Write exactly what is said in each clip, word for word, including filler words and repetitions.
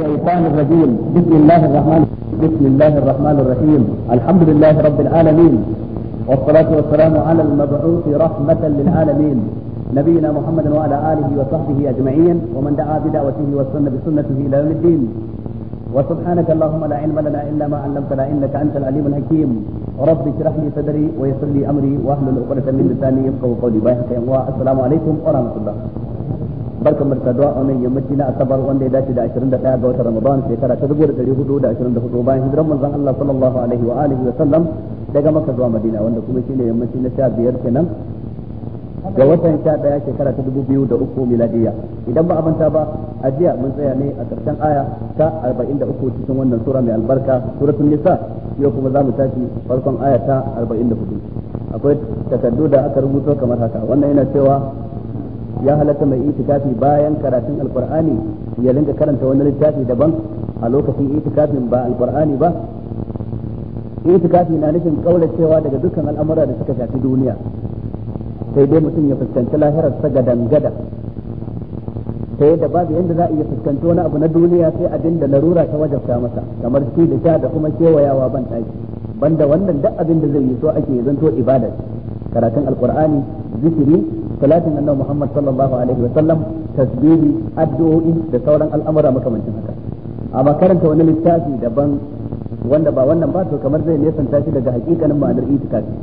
الشيطان الرجيم بسم الله الرحمن بسم الله الرحمن الرحيم الحمد لله رب العالمين والصلاة والسلام على المبعوث رحمة للعالمين نبينا محمد وعلى آله وصحبه أجمعين ومن دعا بدعوته واستنى بسنته إلى يوم الدين وسبحانك اللهم لا علم لنا إلا ما علمتنا إنك أنت العليم الحكيم رب اشرح لي صدري ويسر لي أمري واحلل عقدة من لساني يفقهوا قولي باهك السلام عليكم ورحمة الله. barkan mu da saduwa a wannan yammaci na asabar wanda ya dace da ashirin da ɗaya ga watan Ramadan shekara ta dubu da ɗari hudu da ashirin da hudu bayan hijiran manzon Allah sallallahu alaihi wa alihi wa sallam daga Makka zuwa Madina wanda kuma shine yammaci na sha biyar kenan ga watan sha ɗaya shekara ta dubu biyu da uku miladiya idan ba a manta ba a jiya mun tsaya ne a karshen aya ta arba'in da uku cikin wannan sura mai albarka suratul nisa yau kuma za mu tashi farkon aya ta arba'in da hudu akwai takardu da aka rubuto kamar haka wannan yana cewa ya halatta mai itikafi bayan karatun alqur'ani ya linka karanta wani littafi daban a lokacin itikafin ba alqur'ani ba. Itikafi na nufin kauracewa daga dukkan al'amura da suka shafi duniya sai dai mutum ya fuskanci lahirar sa gadan-gada ta yadda babu yadda za a iya fuskanci wani abu na duniya sai abin da larura ta wajabta masa kamar ci da sha da kuma kewayawa ban ɗaki banda wannan duk abin da zai yi so ake zanto ibada karatun alqur'ani zikiri salatin annabi Muhammad sallallahu alaihi wa sallam tasbihi addu'o'i da sauran al'amura makamancin haka amma karanta wani littafi daban wanda ba wannan ba to kamar zai nesanta shi daga hakikanin ma'anar itikafi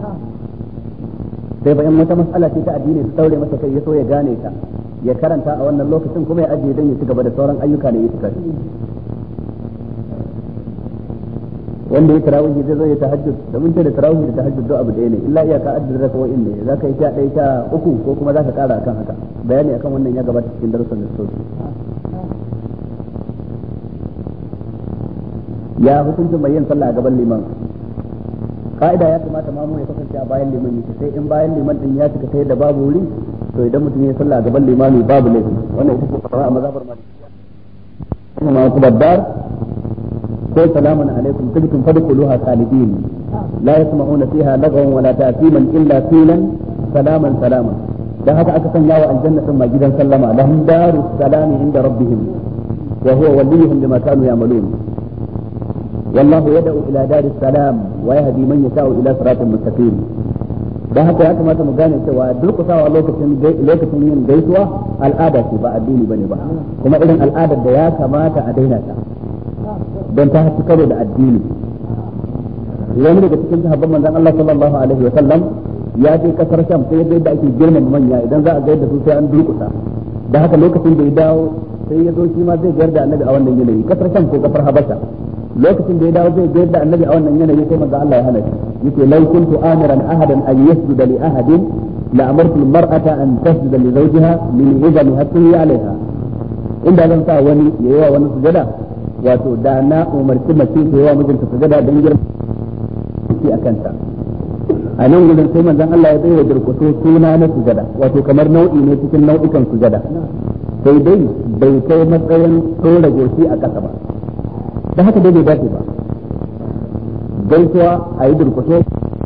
sai ba in wata mas'ala ce ta addini su daure masa kai ya so ya gane ta ya karanta a wannan lokacin kuma ya ajiye dan ya ci gaba da sauran ayyuka na itikafi wanda ya tarawih zai zo ya tahajjud da mun ce da tarawih da tahajjud do abu ɗaya ne illa iyaka addin raka wa'in ne zaka yi sha ɗaya sha uku ko kuma zaka ƙara akan haka bayani akan wannan ya gabata cikin darussan da sauki ya hukuncin mai yin sallah a gaban liman ka'ida ya kamata mamu ya kasance a bayan liman yake sai in bayan liman din ya cika sai da babu wuri to idan mutum ya sallah a gaban limami babu laifi wannan ita ce fara a mazhabar malikiya kuma ma dar ko salamun alaikum tibtum fadkhuluha khalidin la yasma'una fiha lagwan wala ta'timan illa qilan salaman salama dan haka aka sanya wa aljanna sun ma gidan sallama lahum darus salami inda rabbihim wa huwa waliyuhum bima kanu ya'malun wallahu yad'u ila daris salam wa yahdi man yasha'u ila siratin mustaqim dan haka ya kamata mu gane cewa durkusawa lokacin lokacin yin gaisuwa al'ada ce ba addini bane ba kuma irin al'adar da ya kamata a daina ta don ta hafi karo da addini wani daga cikin sahabban manzon Allah sallallahu alaihi wa sallam ya je kasar Sham sai yadda ake girmama manya idan za a ga yadda su sai an durkusa da haka lokacin da ya dawo sai ya zo shi ma zai gayar da annabi a wannan yanayi kasar Sham ko kasar Habasha lokacin da ya dawo zai gayar da annabi a wannan yanayi sai manzon Allah ya hana shi yake law kuntu amiran ahadan an yasjuda li ahadin la amartu al-mar'ata an tasjuda li zawjiha min idami hatta alaiha inda zan sa wani yayi wa wani sujada wato da na umarci mace ta yawa mijinta sujada don girma a kanta a nan gudun sai manzon Allah ya baiwa durkuso suna na sujada wato kamar nau'i ne cikin nau'ikan sujada sai dai bai kai matsayin tsora goshi a ƙasa ba da haka dai bai dace ba gaisuwa a yi durkuso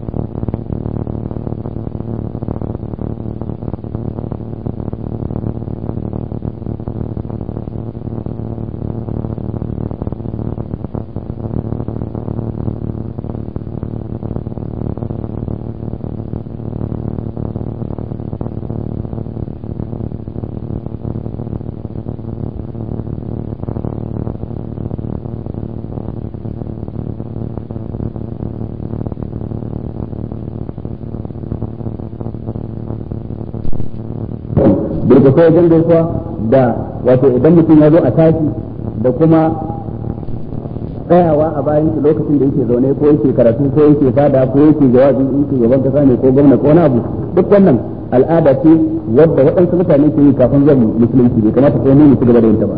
da ko wajen gaisuwa da wato idan mutum ya zo a tashi da kuma tsayawa a bayan shi lokacin da yake zaune ko yake karatu ko yake fada ko yake jawabi in ke gaban kasa ne ko gwamna ko wani abu duk wannan al'ada ce wadda waɗansu mutane ke yi kafin zuwa musulunci bai kamata ko ne su gaba da yin ta ba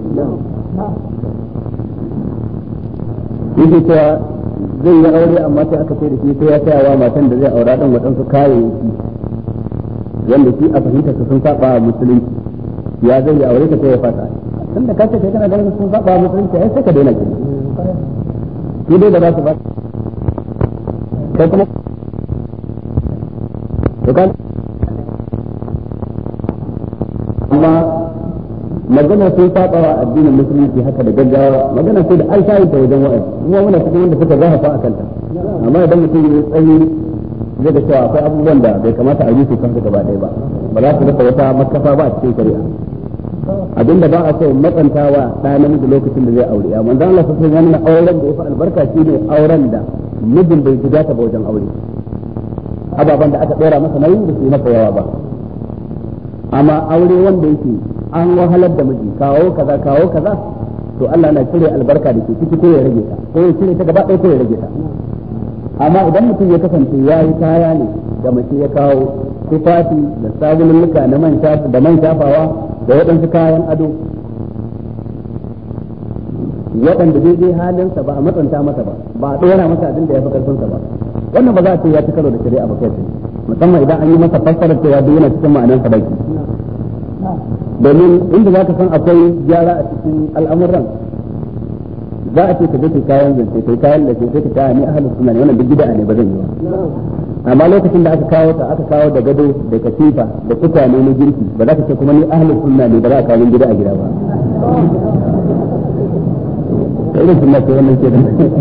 yake cewa zai yi aure amma sai aka ce da shi sai ya tsayawa matan da zai aura dan waɗansu kayayyaki wanda shi a fahimta su sun saba musulunci ya zai yi aure ka sai ya fata tun da kace kai kana ganin sun saba musulunci ai sai ka daina ki shi dai da za su ba kai kuma to kan amma magana sai sabawa addinin musulunci haka da gaggawa magana sai da alfayi ta wajen wa'azi kuma muna cikin wanda suka zahafa a kanta amma idan mutum ya tsayi zai ga cewa akwai abubuwan da bai kamata a yi su kanka gaba ɗaya ba ba za su rasa wata makafa ba a cikin shari'a abinda ba a so matsantawa ɗa namiji lokacin da zai aure amma manzo Allah sai ya nuna auren da ya fi albarka shine auren da mijin bai shiga ta ba wajen aure ababan da aka tsora masa nauyin da su masa yawa ba amma aure wanda yake an wahalar da miji kawo kaza kawo kaza to Allah na cire albarka da ke ciki ko ya rage ta ko ya cire ta gaba ɗaya ko ya rage ta amma idan mutum ya kasance ya yi kaya ne da mace ya kawo tufafi da sabulunnuka na man shafa da man shafawa da waɗansu kayan ado waɗanda daidai halinsa ba a matsanta masa ba ba a ɗora masa abin da ya fi ƙarfinsa ba wannan ba za a ce ya ci karo da shari'a ba kai musamman idan an yi masa fassarar cewa duk yana cikin ma'anar sadaki domin inda za ka san akwai gyara a cikin al'amuran za a ce ka je kayan zance kai kayan da ke kai kaya ni ahlus sunna ne wannan duk bid'a ne ba zan yi ba amma lokacin da aka kawo ta aka kawo da gado da katifa da tukwane na girki ba za ka ce kuma ni ahlus sunna ne ba za a kawo bid'a a gida ba irin sunna ce wannan ke da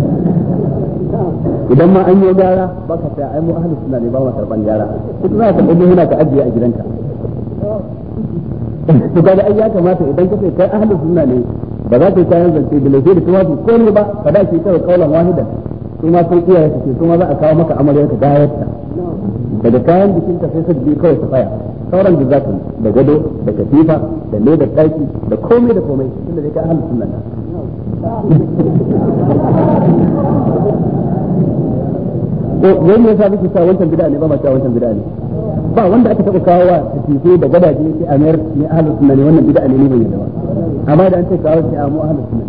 idan ma an yi gyara ba ka sai ai mu ahlus sunna ne ba mu karban gyara duk za ka dauki huna ka ajiye a gidanka to kaga ai ya kamata idan kace kai ahlus sunna ne ba za ka yi kayan zance da lafiya da tuwafi ko ne ba ka dace kawai kaulan wahidan kuma sun iyaye su ce kuma za a kawo maka amaryar ka gayarta daga kayan jikinka sai su bi kawai su tsaya sauran da zaka da gado da katifa da ledar daki da komai da komai tunda dai kai ahlus sunna ko wani yasa muke cewa wancan bid'a ne ba ma cewa wancan bid'a ne ba wanda aka taba kawo wa tafiye da gadaje sai a mayar ne ahlus sunna ne wannan bid'a ne ne bai da ba amma da an ce kawo sai a mu ahlus sunna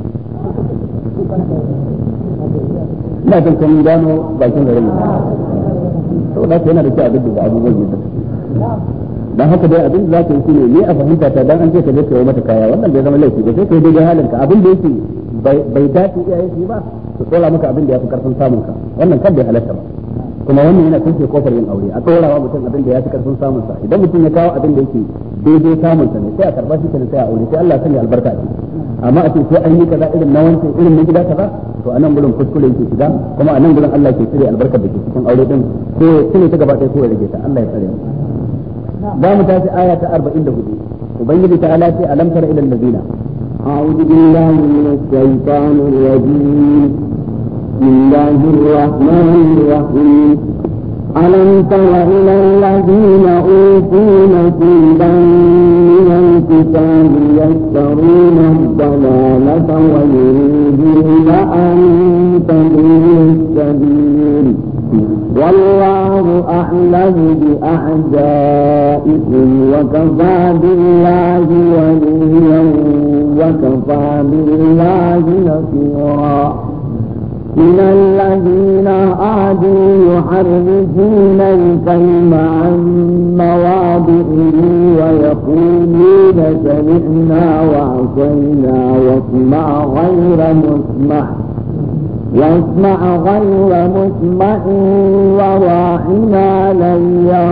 ina jin kun gano bakin garin to da yana da kyau a duk abubuwan yadda dan haka dai abin da zaka yi shine ni a fahimta ta dan an ce ka je ka yi mata kaya wannan bai zama laifi ba sai ka yi daidai halinka abin da yake bai dace iyaye shi ba su tsora maka abin da ya fi karfin samun ka wannan kan bai halatta ba kuma wannan yana kunce kofar yin aure a tsorawa mutum abin da ya fi karfin samun sa idan mutum ya kawo abin da yake daidai samun sa ne sai a karba shi kenan sai a aure sai Allah ya sanya albarka a ciki amma a ce sai an yi kaza irin na wancan irin na gida kaza to anan gurin kuskure yake shiga kuma anan gurin Allah ke cire albarkar da ke cikin aure din ko cire ta gaba ɗaya ko ya rage ta Allah ya tsare mu za mu tashi aya ta arba'in da hudu ubangiji ta ala ce alam tara ilal ladina أعوذ بالله من الشيطان الرجيم بسم الله الرحمن الرحيم ألم تر إلى الذين أوتوا نصيبا من الكتاب يشترون الضلالة ويريدون أن تضلوا السبيل والله أعلم بأعدائكم وكفى بالله وليا وكفى بالله نصيرا من الذين عادوا يحرفون الكلم عن مواضعه ويقولون سمعنا وعصينا واسمع غير مسمع واسمع غير مسمع وراعنا ليا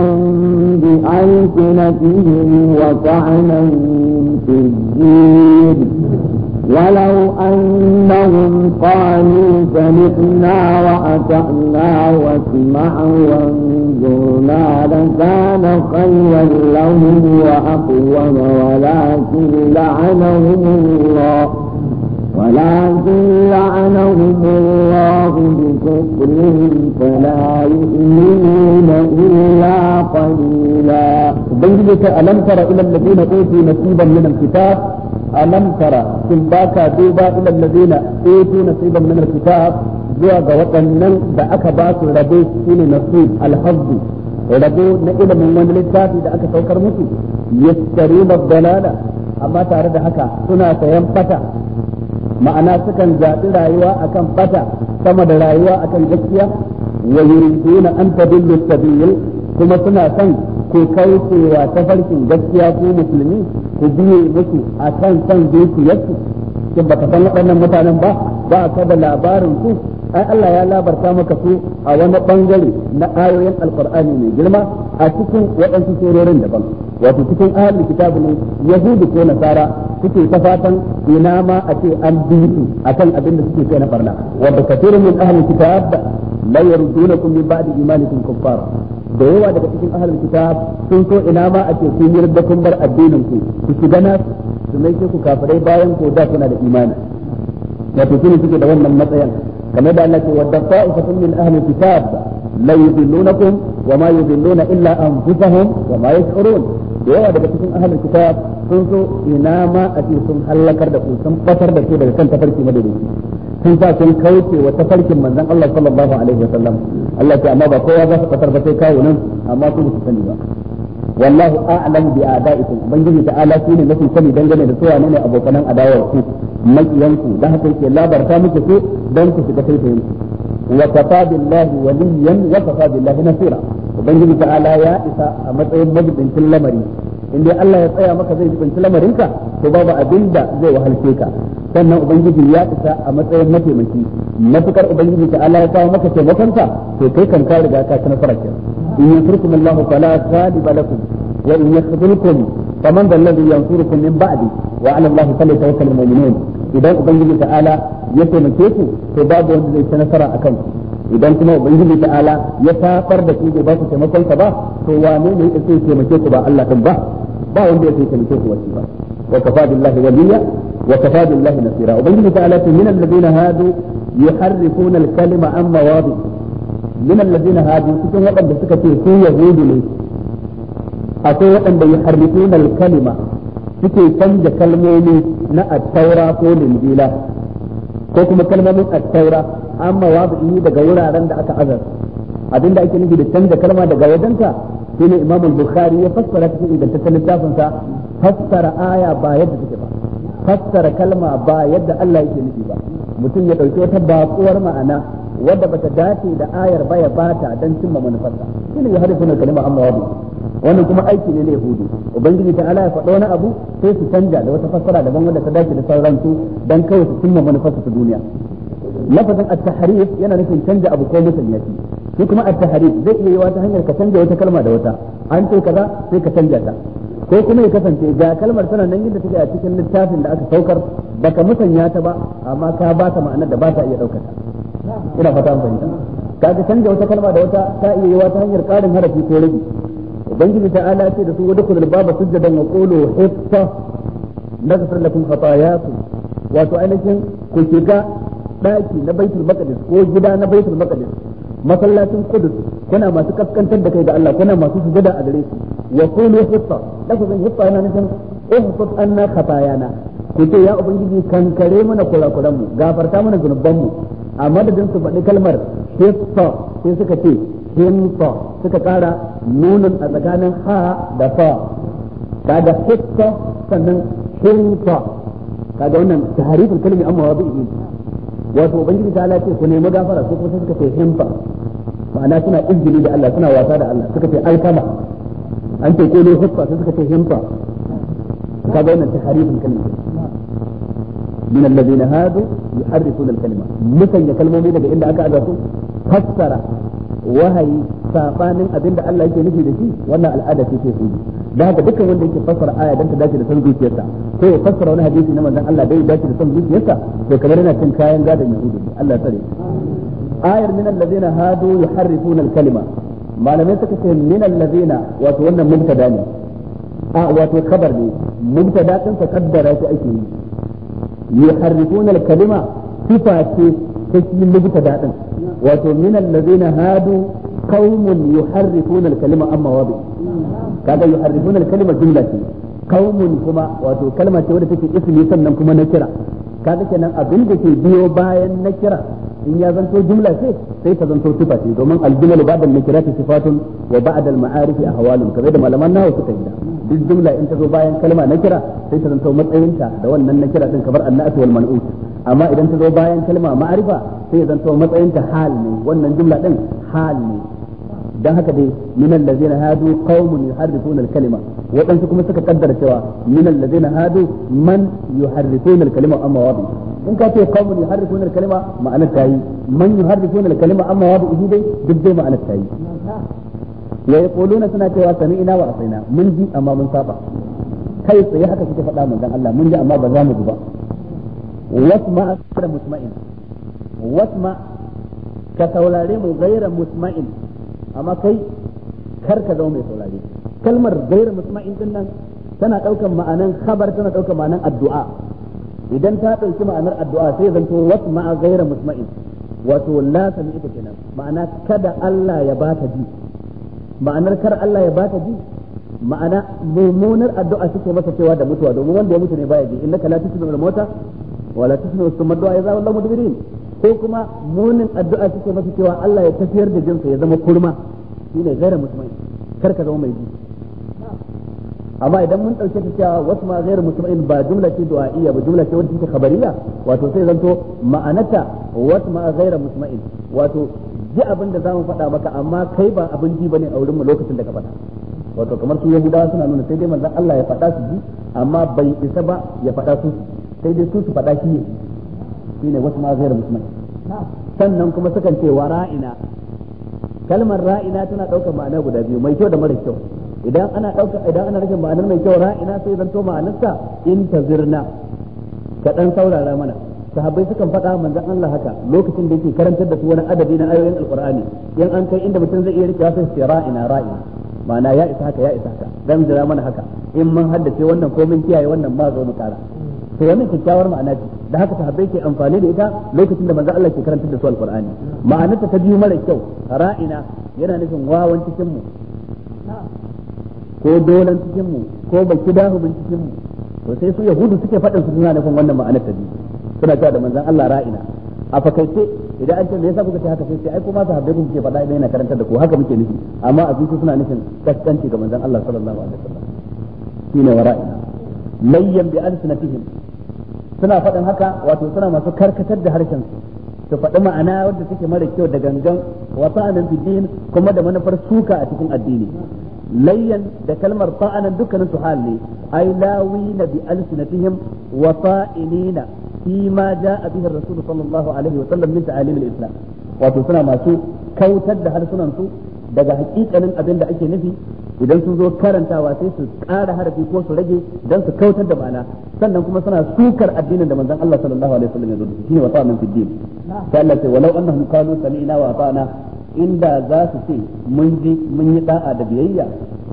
بألسنتهم وطعنا في الدين ولو أنهم قالوا سمعنا وأطعنا واسمع وانظرنا لكان خيرا لهم وأقوم ولكن لعنهم الله ولكن لعنهم الله بكفرهم فلا يؤمنون إلا قليلا. بينك ألم تر إلى الذين أوتوا نصيبا من الكتاب ألم ترى سنباك دوبا إلى الذين أوتوا نصيبا من الكتاب zuwa ga waɗannan da aka ba su rabo shine nasib alhazzu rabo na ilimin wani littafi da aka saukar musu yastaruna dalala amma tare da haka suna sayan fata ma'ana sukan zaɓi rayuwa akan fata sama da rayuwa akan gaskiya wa yuriduna an tadillu sabil kuma suna son ku kaucewa tafarkin gaskiya ko musulmi ku biye musu akan son dukiyarsu kin baka san waɗannan mutanen ba ba ka da labarin su ai Allah ya labarta maka su a wani bangare na ayoyin alqur'ani mai girma a cikin waɗansu surorin daban wato cikin ahlul kitab ne yahudu ko nasara suke ta fatan ina ma a ce an bi su akan abin da suke kai na barna wanda kathirun min ahlul kitab la yardunakum min ba'di imanikum kuffar da yawa daga cikin ahlul kitab sun so ina ma a ce kun yarda kun bar addinin ku ku shiga na su mai ku kafirai bayan ko da kuna da imani wato kun suke da wannan matsayin kamar da Allah ce wadda ta'ifatun min ahlul kitab la yudillunakum wa ma yudilluna illa anfusahum wa ma yash'urun da yawa daga cikin ahlul kitab sun so ina ma a ce sun halakar da ku sun fatar da ku daga kan tafarki madadaci sun sa sun kauce wa tafarkin manzon Allah sallallahu alaihi wa sallam Allah ce amma ba kowa za su fatar ba sai kawo nan amma su su sani ba wallahu a'lamu bi a'da'ikum ubangiji ta'ala shi ne mafi sani dangane da suwa ne abokanan adawar ku makiyanku dan haka yake labarta muku su dan ku shiga taitayin ku wa kafa billahi waliyan wa kafa billahi nasira ubangiji ta'ala ya isa a matsayin majibincin lamari in dai Allah ya tsaya maka zai jibinci lamarinka to babu abinda zai wahalce ka sannan ubangiji ya isa a matsayin mataimaki matukar ubangiji ta'ala ya kawo maka taimakonka to kai kan ka riga ka ci nasara kenan in yansurkum Allah fala ghaliba lakum wa in yakhذلkum faman dhal ladhi yansurukum min ba'di wa 'ala Allah falyatawakkalul mu'minun idan ubangiji ta'ala ya taimake ku to babu wanda zai ci nasara akan ku idan kuma ubangiji ta'ala ya tafar da ku ba ku taimakon ka ba to wane ne yake taimake ku ba Allah din ba ba wanda yake taimake ku wasi ba wa kafa billahi waliya wa kafa billahi nasira ubangiji ta'ala ce min alladhina hadu yuharrifuna al-kalima an mawadi min alladhina hadu cikin wadanda suka ce su yahudu ne akwai wadanda yuharrifuna al-kalima suke canja kalmomi na at-taura ko linjila ko kuma kalmomin at-taura amma wabi daga wuraren da aka azar abinda ake nufi da canza kalma daga wajenka shine Imam al-Bukhari ya fassara cikin ingantaccen littafin sa fassara aya ba yadda take ba fassara kalma ba yadda Allah yake nufi ba mutum ya dauki wata bakuwar ma'ana wadda bata dace da ayar ba ya bata dan cimma manufarsa shine ya harifuna kalma amma wabi wannan kuma aiki ne na Yahudu ubangiji ta Allah ya faɗo wani abu sai su canja da wata fassara daban wanda ta dace da sauran su dan kawai su cimma manufarsa ta duniya lafazin at-tahrif yana nufin canja abu ko musanya shi shi kuma at-tahrif zai iya yiwa ta hanyar ka canja wata kalma da wata an ce kaza sai ka canja ta ko kuma ya kasance ga kalmar tana nan yadda take a cikin littafin da aka saukar baka musanya ta ba amma ka ba ta ma'anar da ba ta iya daukar ta ina fata an fahimta kaga canja wata kalma da wata ta iya yiwa ta hanyar karin harafi ko rage ubangiji ta'ala ce da su wadkhulul baba sujadan wa qulu hitta naghfir lakum khatayakum wato ainihin ku shiga daki na baitul maqdis ko gida na baitul maqdis masallacin qudus kuna masu kaskantar da kai ga Allah kuna masu sujada a gare shi wa qulu hitta lafazin hitta yana nufin ihfaz anna khatayana ku ce ya ubangiji kankare mana kurakuran mu gafarta mana zunuban mu a madadin su faɗi kalmar hitta sai suka ce himta suka kara nunun a tsakanin ha da fa kaga hitta sannan himta kaga wannan tahriful kalmi amma wabi'i wato ubangiji ta Allah ce ku nemi gafara ko kuma suka ce himfa ma'ana suna izgili da Allah suna wasa da Allah suka ce alkama an ce ko ne huffa sai suka ce himfa kaga wannan tahriful kalmi min alladhina hadu yuharrifuna al-kalima mukan ya kalmomi daga inda aka aza su fassara wahayi sabanin abinda Allah yake nufi da shi wannan al'ada ce sai su da haka dukkan wanda yake fassara aya dan ta dace da san zuciyarsa ko ya fassara wani hadisi na manzon Allah dai dace da san zuciyarsa to kamar yana cin kayan gadon yahudi Allah tsare ayar min alladhina hadu yuharrifuna al-kalima malamai suka ce min alladhina wato wannan mubtada ne a wato khabar ne mubtada din ka kaddara shi ake yi yuharrifuna al-kalima sifa ce ta shi mubtada din wato min alladhina hadu qaumun yuharrifuna al-kalima amma wabi kaga yuharrifuna al-kalima jumla ce qaumun kuma wato kalma ce wadda take ismi sannan kuma na kira kaga kenan abin da ke biyo bayan na kira in ya zanto jumla ce sai ta zanto sifa ce domin al-jumlu ba'da an-nakirati sifatun wa ba'da al-ma'arif ahwalun kamar da malaman nawa suka yi duk jumla in ta zo bayan kalma na kira sai ta zanto matsayinta da wannan na kira din kamar an-na'at wal man'ut amma idan ta zo bayan kalma ma'arifa sai ya zanto matsayinta hal ne wannan jumla din hal ne dan haka dai min allazina hadu qaumun yuharrifuna al-kalima wadansu kuma suka kaddara cewa min allazina hadu man yuharrifuna al-kalima amma wadi in ka ce qaumun yuharrifuna al-kalima ma'anar tayi man yuharrifuna al-kalima amma wadi dai duk dai ma'anar tayi wa yaquluna suna cewa sami'na wa asaina mun ji amma mun saba kai tsaye haka suke faɗa manzon Allah mun ji amma ba za mu ji ba wasma ghayra musma'in wasma ka saurare mu ghayra musma'in amma kai kar ka zama mai saurare kalmar ghayra musma'in din nan tana daukan ma'anan khabar tana daukan ma'anan addu'a idan ta dauki ma'anar addu'a sai zanto wasma ghayra musma'in wato la sami ita kenan ma'ana kada Allah ya baka ji ma'anar kar Allah ya baka ji ma'ana mummunar addu'a suke masa cewa da mutuwa domin wanda ya mutu ne baya ji innaka la tusmi'ul mauta wa la tusmi'u summa du'a idza wallahu mudbirin ko kuma munin addu'a suke masa cewa Allah ya tafiyar da jinsa ya zama kurma shine gaira musulmai kar ka zama mai ji amma idan mun dauke ta cewa wasu ma gaira musulmai ba jumla ce du'a'iyya ba jumla ce wadda take khabariya wato sai zanto ma'anata wasu ma gaira musulmai wato ji abin da zamu faɗa maka amma kai ba abin ji bane a wurin mu lokacin da ka faɗa wato kamar su yahudawa suna nuna sai dai manzon Allah ya faɗa su ji amma bai isa ba ya faɗa su sai dai su su faɗa shi ne shine wasu ma gaira musulmai sannan kuma sukan ce wa ra'ina kalmar ra'ina tana daukar ma'ana guda biyu mai kyau da mara kyau idan ana dauka idan ana rage ma'anar mai kyau ra'ina sai zanto ma'anarsa intazirna ka dan saurara mana sahabbai sukan faɗa manzon Allah haka lokacin da yake karantar da su wani adadi na ayoyin alqur'ani yan an kai inda mutum zai iya rikewa sai ce ra'ina ra'ina ma'ana ya isa haka ya isa haka dan jira mana haka in mun haddace wannan ko mun kiyaye wannan ma zo mu kara to wannan kyakkyawar ma'ana ce da haka sahabbai ke amfani da ita lokacin da manzon Allah ke karantar da su alqur'ani ma'anarta ta biyu mara kyau ra'ina yana nufin wawan cikin mu ko dolan cikin mu ko baki dahumin cikin mu to sai su yahudu suke faɗin su suna nufin wannan ma'anar ta biyu suna cewa da manzon Allah ra'ina a fakaice idan an ce me yasa kuka ce haka sai sai ai kuma sahabbai kuke faɗa idan yana karantar da ku haka muke nufi amma a zuci suna nufin kaskanci ga manzon Allah sallallahu alaihi wasallam shine wara'ina layyan bi alsinatihim suna faɗin haka wato suna masu karkatar da harshen su su faɗi ma'ana wadda take mara kyau da gangan wa ta'anan fi din kuma da manufar suka a cikin addini layyan da kalmar ta'anan dukkanin su hal ne ai lawina bi alsinatihim wa fa'inina fi ma ja'a bihi ar-rasul sallallahu alaihi wa sallam min ta'alim al-islam wato suna masu kautar da harsunan su daga hakikanin abin da ake nufi idan sun zo karantawa sai su ƙara harafi ko su rage dan su kautar da ma'ana sannan kuma suna sukar addinin da manzon Allah sallallahu alaihi wasallam ya zo da shi shine wa ta'amin fi din sai Allah ce walau annahum qalu sami'na wa ata'na inda za su ce mun ji mun yi da'a da biyayya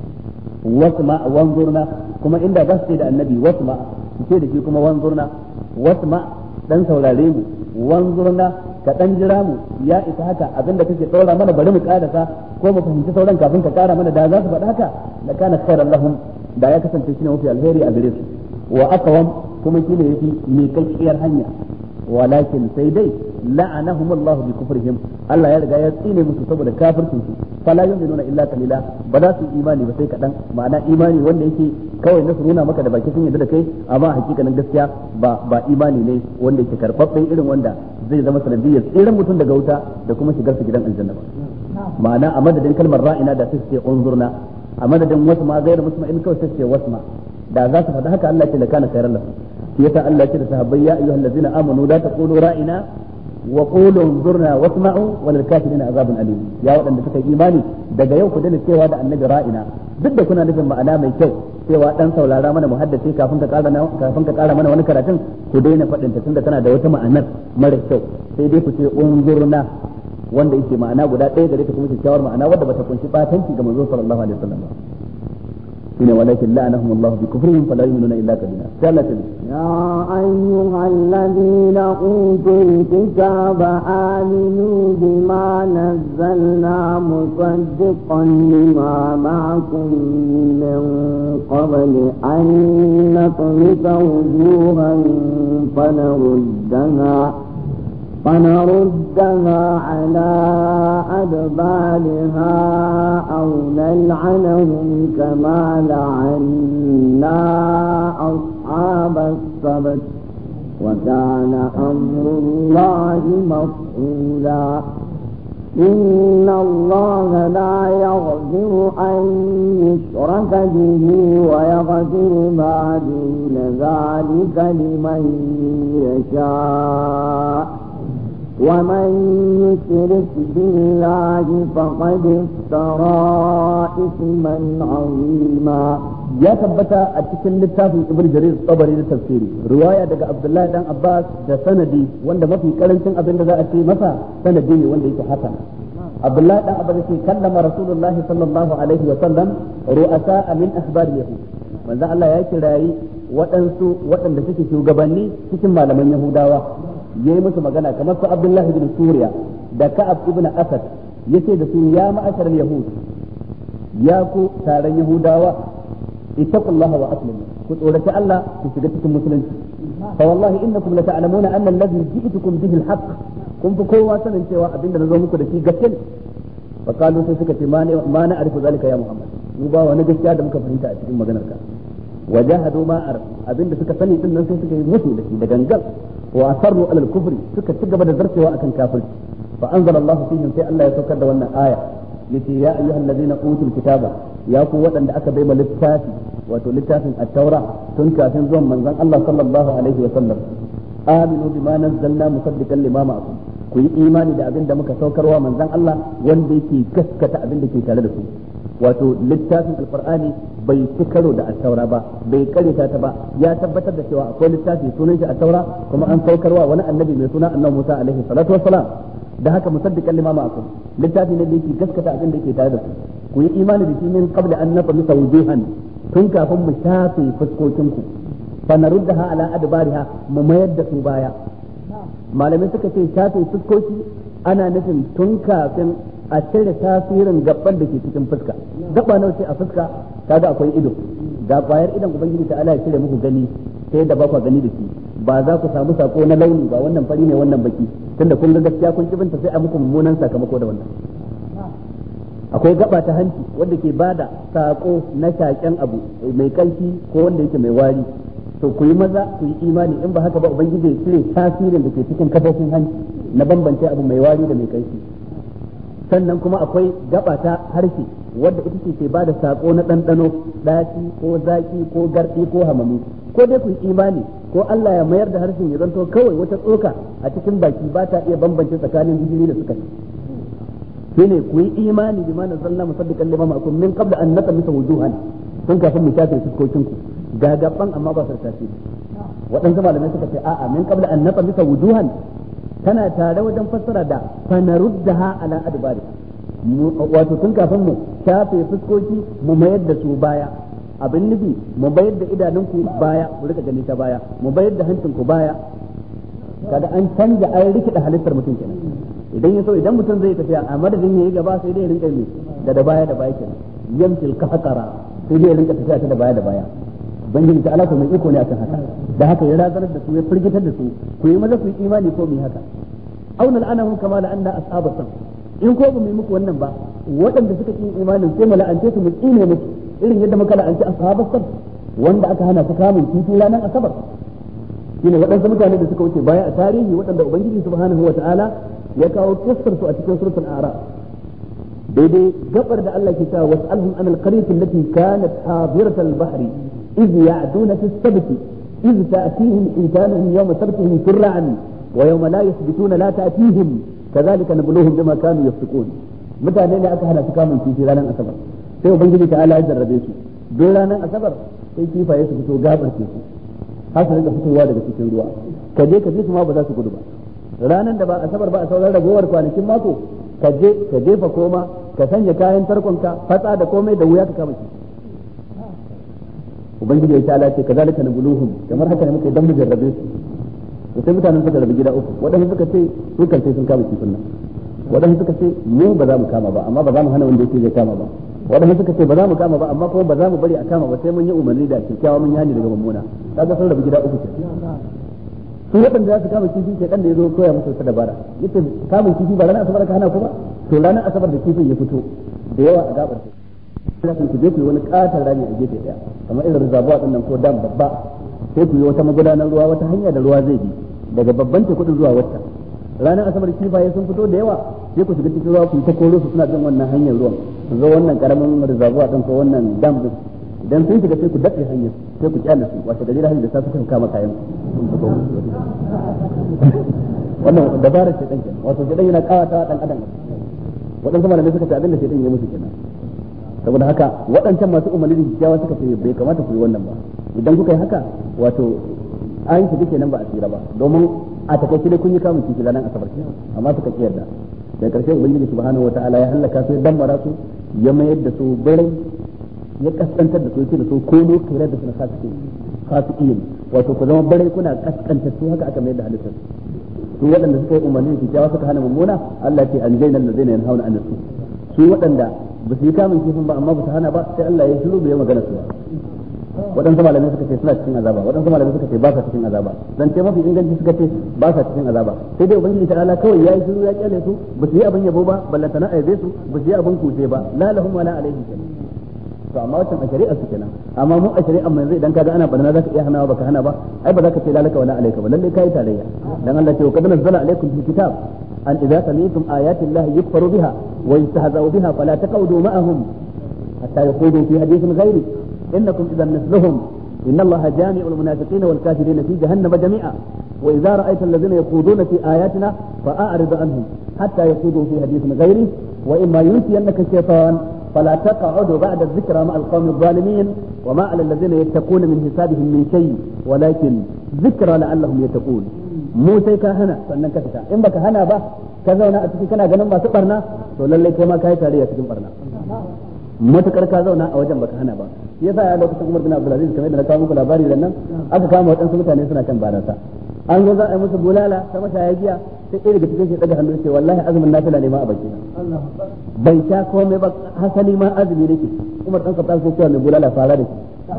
wasma wanzurna kuma inda za su ce da annabi wasma su ce da shi kuma wanzurna wasma dan saurare mu wanzurna ka dan jira mu ya isa haka abinda kake tsora mana bari mu karasa ko mu fahimci sauran kafin ka kara mana da za su faɗa haka da kana khairan lahum da ya kasance shine mafi alheri a gare su wa aqwam kuma shine yafi mai kakkiyar hanya walakin sai dai la'anahum Allah bi kufrihim Allah ya riga ya tsine musu saboda kafircin su fala yu'minuna illa qalila ba za su imani ba sai kadan ma'ana imani wanda yake kawai na nuna maka da baki sun yarda da kai amma hakikanin gaskiya ba ba imani ne wanda yake karbabben irin wanda zai zama sanadiyyar tsiran mutum daga wuta da kuma shigar su gidan aljanna ba ma'ana a madadin kalmar ra'ina da sai ce unzurna a madadin wasu ma gairu musma'in kawai sai ce wasma da za su faɗa haka Allah ya ce da kana khairan lahu shi yasa Allah ya ce da sahabbai ya ayyuhallazina amanu la taqulu ra'ina wa qulu unzurna wasma'u wal kafirina azabun alim ya waɗanda suka yi imani daga yau ku dana cewa da annabi ra'ina duk da kuna nufin ma'ana mai kyau cewa dan saurara mana muhaddisi kafin ka ƙara kafin ka ƙara mana wani karatun ku daina faɗin ta tunda tana da wata ma'anar mara kyau sai dai ku ce unzurna wanda yake ma'ana guda ɗaya gare ta kuma kyakkyawar ma'ana wadda bata kunshi batanci ga manzo sallallahu alaihi wasallam shine walakin la'anahum Allah bi kufrihim fala yu'minuna illa qalila sallatu ya ayyuhalladhina utul kitaba aminu bima nazzalna musaddiqan lima ma'akum min qabli an natmisa wujuhan fanaruddaha فنردها على أدبارها أو نلعنهم كما لعنا أصحاب السبت وكان أمر الله مفعولا إن الله لا يغفر أن يشرك به ويغفر ما دون ذلك لمن يشاء ومن يشرك بالله فقد افترى إثما عظيما. ya tabbata a cikin littafin Ibn Jarir Tabari da tafsiri riwaya daga Abdullahi dan Abbas da sanadi wanda mafi karancin abin da za a ce masa sanadi ne wanda yake hasan. Abdullahi dan Abbas yake kallama Rasulullah sallallahu alaihi wa sallam ru'asa min ahbar yahud manzo Allah ya kirayi waɗansu waɗanda suke shugabanni cikin malaman Yahudawa yayi musu magana kamar su Abdullah ibn Suriya da Ka'ab ibn Asad yace da su ya ma'ashar yahud ya ku taron Yahudawa ittaqullaha wa aslimu ku tsorata Allah ku shiga cikin musulunci fa wallahi innakum la ta'lamuna anna alladhi ji'tukum bihi al-haqq kun fi kowa sanin cewa abinda nazo muku da shi gaske ne fa qalu sai suka ce ma ne ma na arifu zalika ya Muhammad mu ba wani gaskiya da muka fahimta a cikin maganar ka wajahadu ma ar abinda suka sani din nan sai suka yi musu da shi da gangan wa asarru ala al-kufri suka ci gaba da zartewa akan kafirci fa anzalallahu fihim sai Allah ya saukar da wannan aya yace ya ayyuhal ladina utul kitaba ya ku waɗanda aka bai ma littafi wato littafin at-taura tun kafin zuwan manzon Allah sallallahu alaihi wa sallam aminu bima nazzalna musaddiqan lima ma'akum ku yi imani da abin da muka saukarwa manzon Allah wanda yake gaskata abin da ke tare da su wato littafin alqur'ani bai ci karo da at-taura ba bai karita ta ba ya tabbatar da cewa akwai littafi sunan shi at-taura kuma an saukarwa wani annabi mai suna annabi Musa alaihi salatu wassalam da haka musaddiqan lima ma'akum littafi ne da yake gaskata abin da yake tare da su ku yi imani da shi min qabla an nafmisa wujuhan tun kafin mu shafe fuskokin ku fa naruddaha ala adbariha mu mayar da su baya malamai suka ce shafe fuskoki ana nufin tun kafin a cire tasirin gaban da ke cikin fuska gaba nawa ce a fuska kaga akwai ido ga kwayar idan ubangiji ta Allah ya cire muku gani sai da ba ku gani da shi ba za ku samu sako na launi ba wannan fari ne wannan baki tunda kun ga gaskiya kun kibinta sai a muku mummunan sakamako da wannan akwai gaba ta hanci wanda ke bada sako na shaken abu mai kanki ko wanda yake mai wari to ku yi maza ku yi imani in ba haka ba ubangiji ya cire tasirin da ke cikin kafofin hanci na bambance abu mai wari da mai kanki sannan kuma akwai gaba ta harshe wadda ita ce ke bada sako na ɗanɗano ɗaci ko zaki ko garɗi ko hamami ko dai ku yi imani ko Allah ya mayar da harshen ya zanto kawai wata tsoka a cikin baki ba ta iya bambance tsakanin gishiri da sukari shine ku yi imani bima nazzalna musaddiqan lima ma'akum min qabla an natamisa wujuhan tun kafin mu shafe fuskokin ku ga gaban amma ba su tafi waɗansu malamai suka ce a'a min qabla an natamisa wujuhan tana tare wajen fassara da fanaruddaha ala adbari wato tun kafin mu shafe fuskoki mu mayar da su baya abin nufi mu bayar da idanunku baya mu rika gani ta baya mu bayar da hancinku baya kada an canja an rikida halittar mutum kenan idan ya so idan mutum zai tafiya a madadin yayi gaba sai dai rinka mai da da baya da baya kenan yamtil kahqara sai dai rinka tafiya ta da baya da baya ubangiji ta alaka mai iko ne akan haka da haka ya razanar da su ya firgitar da su ku yi maza ku yi imani ko mu yi haka auna al'anahum kama la'anna ashabas sam in ko ba mu yi muku wannan ba waɗanda suka yi imanin sai mu la'ance su mu tsine musu irin yadda muka la'anci ashabas sam wanda aka hana su kamun kifi ranar asabar shine waɗansu mutane da suka wuce baya a tarihi waɗanda ubangiji subhanahu wa ta'ala ya kawo kissar su a cikin suratul a'raf daidai gabar da Allah ke cewa was'alhum anil qaryati allati kanat hadiratal bahri idh ya'duna fi as-sabti idh ta'tihim itanuhum yawma sabtihim shur'an wa yawma la yathbituna la ta'tihim kadhalika nabluhum bima kanu yafsukun mutane ne aka hana su kamun kifi ranar asabar sai ubangiji ta'ala ya jarrabe su don ranar asabar sai kifaye su fito gabar teku har su rinka fitowa daga cikin ruwa ka je ka ji su ma ba za su gudu ba ranar da ba asabar ba a sauran ragowar kwanakin mako ka je ka jefa koma ka sanya kayan tarkonka fatsa da komai da wuya ka kama shi ubangiji ya ta'ala ce kazalika nabluhum kamar haka ne muke dan mu jarrabe su to sai mutanen suka rabu gida uku wadanda suka ce su kan sai sun kama kifin nan wadanda suka ce mu ba za mu kama ba amma ba za mu hana wanda yake zai kama ba wadanda suka ce ba za mu kama ba amma kuma ba za mu bari a kama ba sai mun yi umarni da kyakkyawa mun yani daga mummuna kaga sun rabu gida uku ce su waɗanda za su kama kifi ke ɗan da ya zo koya musu ta dabara yace kamun kifi ba ranar asabar ka hana ku ba to ranar asabar da kifin ya fito da yawa a gabar sai ku je ku yi wani katon rami a gefe ɗaya kamar irin rizabuwa ɗin nan ko dam babba sai ku yi wata magudanar ruwa wata hanya da ruwa zai bi daga babban tekudin zuwa wata ranar asabar kifaye sun fito da yawa sai ku shiga cikin ruwa ku yi ta koro su suna bin wannan hanyar ruwan su zo wannan karamin rizabuwa ɗin ko wannan dam ɗin idan sun shiga sai ku daɗe hanyar sai ku kyale su wato gari da hanyar da sa suka kama kayan wannan dabarar ce dan kenan wato shedan yana kawata dan adam waɗansu malamai suka ce abin da shedan ya musu kenan saboda haka waɗancan masu umarni da kyakkyawa suka ce bai kamata ku yi wannan ba idan kuka yi haka wato an shi kenan ba a tsira ba domin a takaice dai kun yi kamun kifi ranar asabar kenan amma suka ki yarda da karshe ubangiji subhanahu wataala ya halaka su ya dammara su ya mayar da su birai ya kaskantar da su yake da su kono kira da su na fasiki fasikin wato ku zama birai kuna kaskantar su haka aka mayar da halittar su waɗanda suka yi umarni da kyakkyawa suka hana mummuna Allah ce aljaina allazina yanhauna an su su waɗanda ba su yi kamun kifin ba amma ba su hana ba sai Allah ya shiru bai magana su ba waɗansu malamai suka ce suna cikin azaba waɗansu malamai suka ce ba sa cikin azaba dan ce mafi inganci suka ce ba sa cikin azaba sai dai ubangiji ta'ala kawai yayi shiru ya kyale su ba su yi abin yabo ba ballanta na aibe su ba su yi abin kuce ba la lahum wala alaihim to amma wannan a shari'a su kenan amma mu a shari'a mun zai idan kaga ana barna zaka iya hanawa baka hana ba ai ba zaka ce lalaka wala alaika ba lalle kai tarayya dan Allah ce wa qad nazzala alaikum fil kitab an idza sami'tum ayati llahi yukfaru biha wa yastahza'u biha fala taqudu ma'ahum hatta yaqudu fi hadithin ghairi إنكم إذا مثلهم إن الله جامع المنافقين والكافرين في جهنم جميعا وإذا رأيت الذين يخوضون في آياتنا فأعرض عنهم حتى يخوضوا في حديث غيره وإما ينسينك الشيطان فلا تقعد بعد الذكرى مع القوم الظالمين وما على الذين يتقون من حسابهم من شيء ولكن ذكرى لعلهم يتقون mu sai ka hana sannan ka fita in baka hana ba ka zauna a cikin kana ganin masu barna to lallai kai ma kai tare a cikin barna matukar ka zauna a wajen baka hana ba shi yasa ya lokacin Umar bin Abdul Aziz kamar da na kawo muku labari da nan aka kama wadansu mutane suna kan barasa an zo za a yi musu bulala ta mashaya giya sai ɗaya daga cikin shi daga hannu ce wallahi azumin nafila ne ma a baki bai sha komai ba hasali ma azumi nake Umar dan Khattab sai cewa mai bulala fara da shi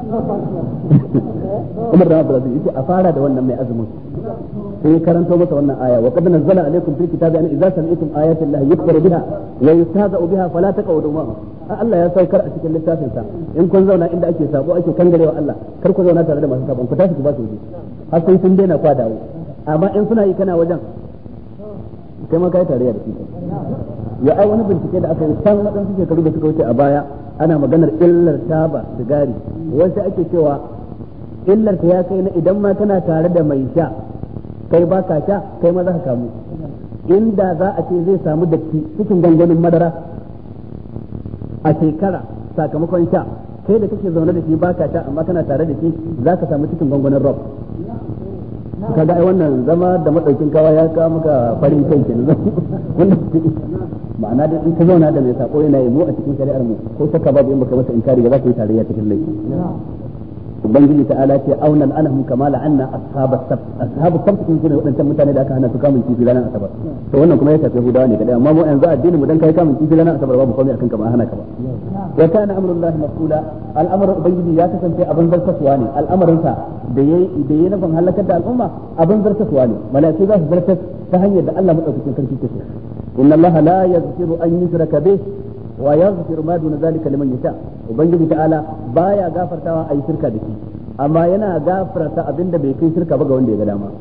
Umar bin Abdul Aziz yace a fara da wannan mai azumin sai karanto masa wannan aya wa qad nazzala alaykum fil kitabi an idza sami'tum ayati llahi yukfaru biha wa yustahza'u biha fala taq'udu ma'ahum Allah ya saukar a cikin littafin sa in kun zauna inda ake sabo ake kangarewa Allah kar ku zauna tare da masu sabon ku tashi ku ba su waje har sai sun daina kwa dawo amma in suna yi kana wajen kai ma kai tarayya da shi ya ai wani bincike da aka yi san wadansu shekaru da suka wuce a baya ana maganar illar taba sigari wasu ake cewa illar ta ya kai na idan ma kana tare da mai sha kai ba ka sha kai ma za ka kamu inda za a ce zai samu datti cikin ganganin madara a shekara sakamakon sha kai da kake zaune da shi ba ka sha amma kana tare da shi za ka samu cikin ganganin rob kaga ai wannan zama da madaukin kawa ya kawo maka farin kai kenan wannan ma'ana da in ka zauna da mai sako yana yi mu a cikin shari'ar mu ko saka babu in baka masa inkari ba za ka yi tarayya cikin laifi ubangiji ta'ala ce aunan anahum kama la'anna ashabas sabt ashabus sabt kun ne wadannan mutane da aka hana su kamun kifi ranar asabar to wannan kuma ya shafi hudawa ne kadai amma mu yanzu addini mu dan kai kamun kifi ranar asabar babu komai akan ka ba hana ka ba wa kana amrullahi mas'ula al'amarin ubangiji ya kasance abin zartaswa ne al'amarin sa da yayi da yayi nufin halakar da al'umma abin zartaswa ne malaiku za su zartas ta hanyar da Allah madaukakin sarki ke so inna allaha la yaghfiru an yushraka bih wa yaghfiru ma duna zalika liman yasha ubangiji ta'ala baya gafartawa ayi shirka da shi amma yana gafarta abinda bai kai shirka ba ga wanda ya ga dama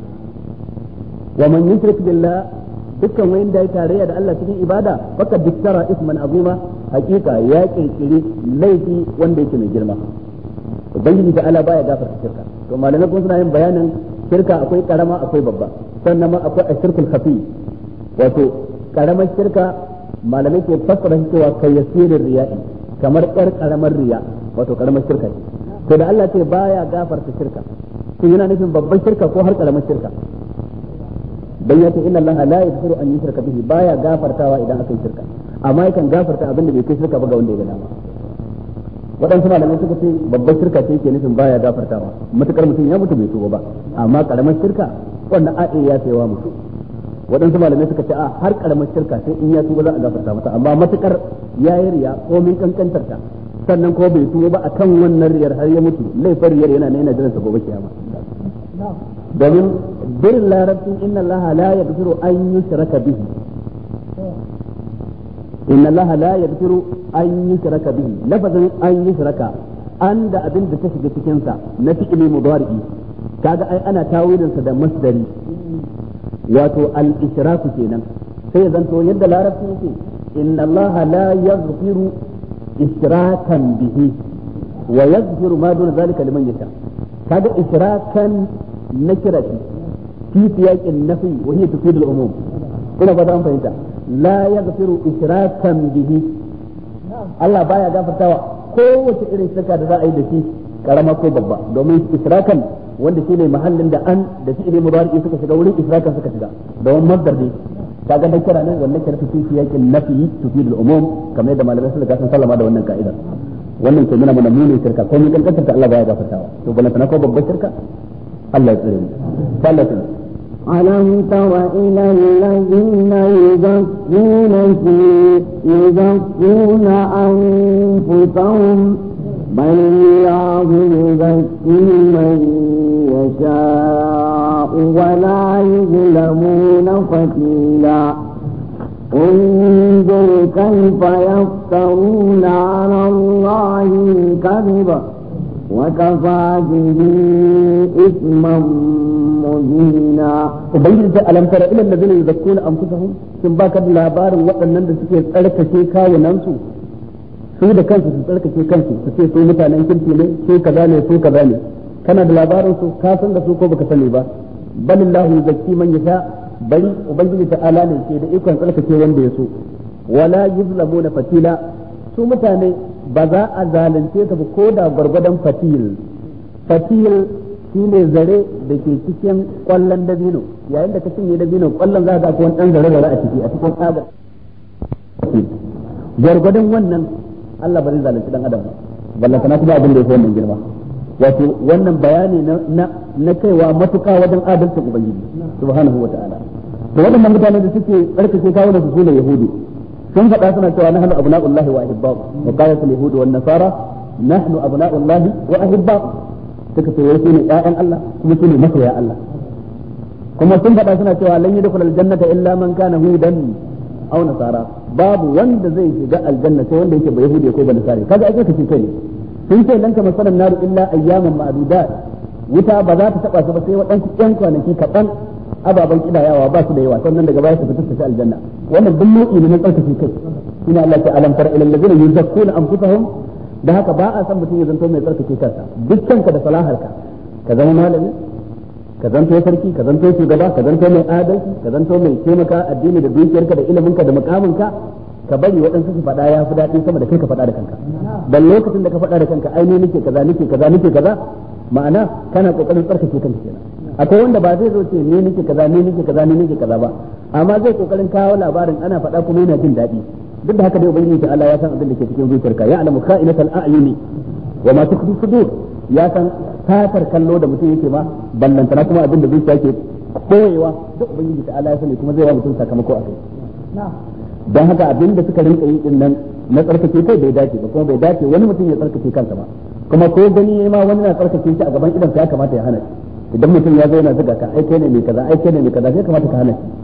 wa man yushrik billah dukkan wanda ya tarayya da Allah cikin ibada faqad diktara isman azima hakika ya kirkiri laifi wanda yake mai girma ubangiji ta'ala baya gafarta shirka to malamai kuma suna yin bayanin shirka akwai karama akwai babba sannan ma akwai ashirkul khafi wato karamar shirka malamai ke fassara shi cewa kai yasirin riya'i kamar yar karamar riya wato karamar shirka ce to da Allah ce baya gafarta shirka to yana nufin babban shirka ko har karamar shirka dan yace inna Allah la yaghfiru an yushraka bihi baya gafartawa idan aka yi shirka amma yakan gafarta abin da bai kai shirka ba ga wanda ya ga dama waɗansu malamai suka ce babban shirka ce yake nufin baya gafartawa matukar mutum ya mutu bai tuba ba amma karamar shirka wannan a'a ya sayawa mutum waɗansu malamai suka ce a har karamar shirka sai in ya tuba za a gafarta masa amma matukar ya yi riya ko min kankantar ta sannan ko bai tuba ba akan wannan riyar har ya mutu laifin riyar yana ne yana jiransa gobe kiyama domin birin larabcin inna allaha la yaghfiru an yushraka bihi inna allaha la yaghfiru an yushraka bihi lafazin an yushraka an da abin da ta shiga cikin sa na fi'li mudari'i kaga ai ana tawilin sa da masdari wato al-ishraku kenan sai zanto yadda larabci yake inna allaha la yaghfiru ishrakan bihi wa yaghfiru ma duna zalika liman yasha kaga ishrakan nakirati fi siyaqin nafi wa hiya tufid al-umum ina ba an fahimta la yaghfiru ishrakan bihi Allah baya gafartawa kowace irin shirka da za a yi da shi karama ko babba domin ishrakan wanda shine mahallin da an da fi'ili mudari suka shiga wurin ishrakan suka shiga don masdar ne kaga da kira ne wannan kira fi siyaqin nafi tufid al-umum kamar yadda malamai suka san sallama da wannan ka'idar wannan ke nuna mana munin shirka ko mun kankantar ta Allah baya gafartawa to balantana ko babbar shirka Allah ya tsare mu sallatin ألم تر إلى الذين يزكون في يزكون أنفسهم بل الله يزكي من يشاء ولا يظلمون فتيلا انظر كيف يفترون على الله الكذب وكفى به إثما مبينا وبين ألم تر إلى الذين يزكون أنفسهم ثم باكد لابار وأنن سكي تركشي كاونانسو su da kansu su tsarkake kansu su ce su mutanen kirki ne su kaza ne su kaza ne kana da labarin su ka san da su ko baka sani ba balillahu yuzakki man yasha bari ubangiji ta'ala ne ke da ikon tsarkake wanda ya so wala yuzlamuna fatila su mutane ba za a zalunce ta ba ko da gwargwadon fatil fatil shine zare da ke cikin kwallon dabino yayin da ka cinye dabino kwallon za ka ga wani dan zare zare a ciki a cikin tsagar gwargwadon wannan Allah ba zai zalunci dan adam ba balla kana kuma abin da yake wannan girma wato wannan bayani na na, na kaiwa matuƙa wajen adalcin ubangiji subhanahu wataala to waɗannan mutane da suke tsarkake kawo da su ne yahudu sun faɗa suna cewa nahnu abna'ullahi wa ahibba'u wa qalat al-yahud wan nasara nahnu abna'ullahi wa ahibba'u suka ce wai ne ƴaƴan Allah kuma su ne masoya Allah kuma sun faɗa suna cewa lan yadkhulul jannata illa man kana hudan aw nasara babu wanda zai shiga aljanna sai wanda yake ba yahudi ko ba nasara kaga ake kace kai ne sun ce lan kama sanan naru illa ayyaman ma'dudat wuta ba za ta taba su ba sai wadansu ƴan kwanaki kaɗan ababan kidayawa ba su da yawa sannan daga baya su fita su aljanna wannan duk nau'i ne na tsarkake kai ina Allah ta alam tara ila allazina yuzakkuna anfusahum da haka ba a san mutum ya zanto mai tsarkake kansa dukkanka da salaharka ka zama malami ka zanto sarki ka zanto shugaba ka zanto mai adalci ka zanto mai taimaka addini da dukiyarka da iliminka da mukaminka ka bari waɗansu su faɗa ya fi daɗi sama da kai ka faɗa da kanka dan lokacin da ka faɗa da kanka ai ne nake kaza nake kaza nake kaza ma'ana kana kokarin tsarkake kanka kenan akwai wanda ba zai zo ce ne nake kaza ne nake kaza ne nake kaza ba amma zai kokarin kawo labarin ana faɗa kuma yana jin daɗi duk da haka dai ubangiji ta Allah ya san abin da ke cikin zuciyarka ya alamu kha'inatal a'yuni wa ma tukhfi sudur ya san fatar kallo da mutum yake ma ballantana kuma abin da zuciya ke koyewa duk ubangiji ta Allah ya sani kuma zai wa mutum sakamako akai dan haka abin da suka rinka yi din nan na tsarkake kai bai dace ba kuma bai dace wani mutum ya tsarkake kansa ba kuma ko gani yayi ma wani na tsarkake shi a gaban idan ya kamata ya hana shi idan mutum ya zo yana zuga ka ai kai ne mai kaza ai kai ne mai kaza sai kamata ka hana shi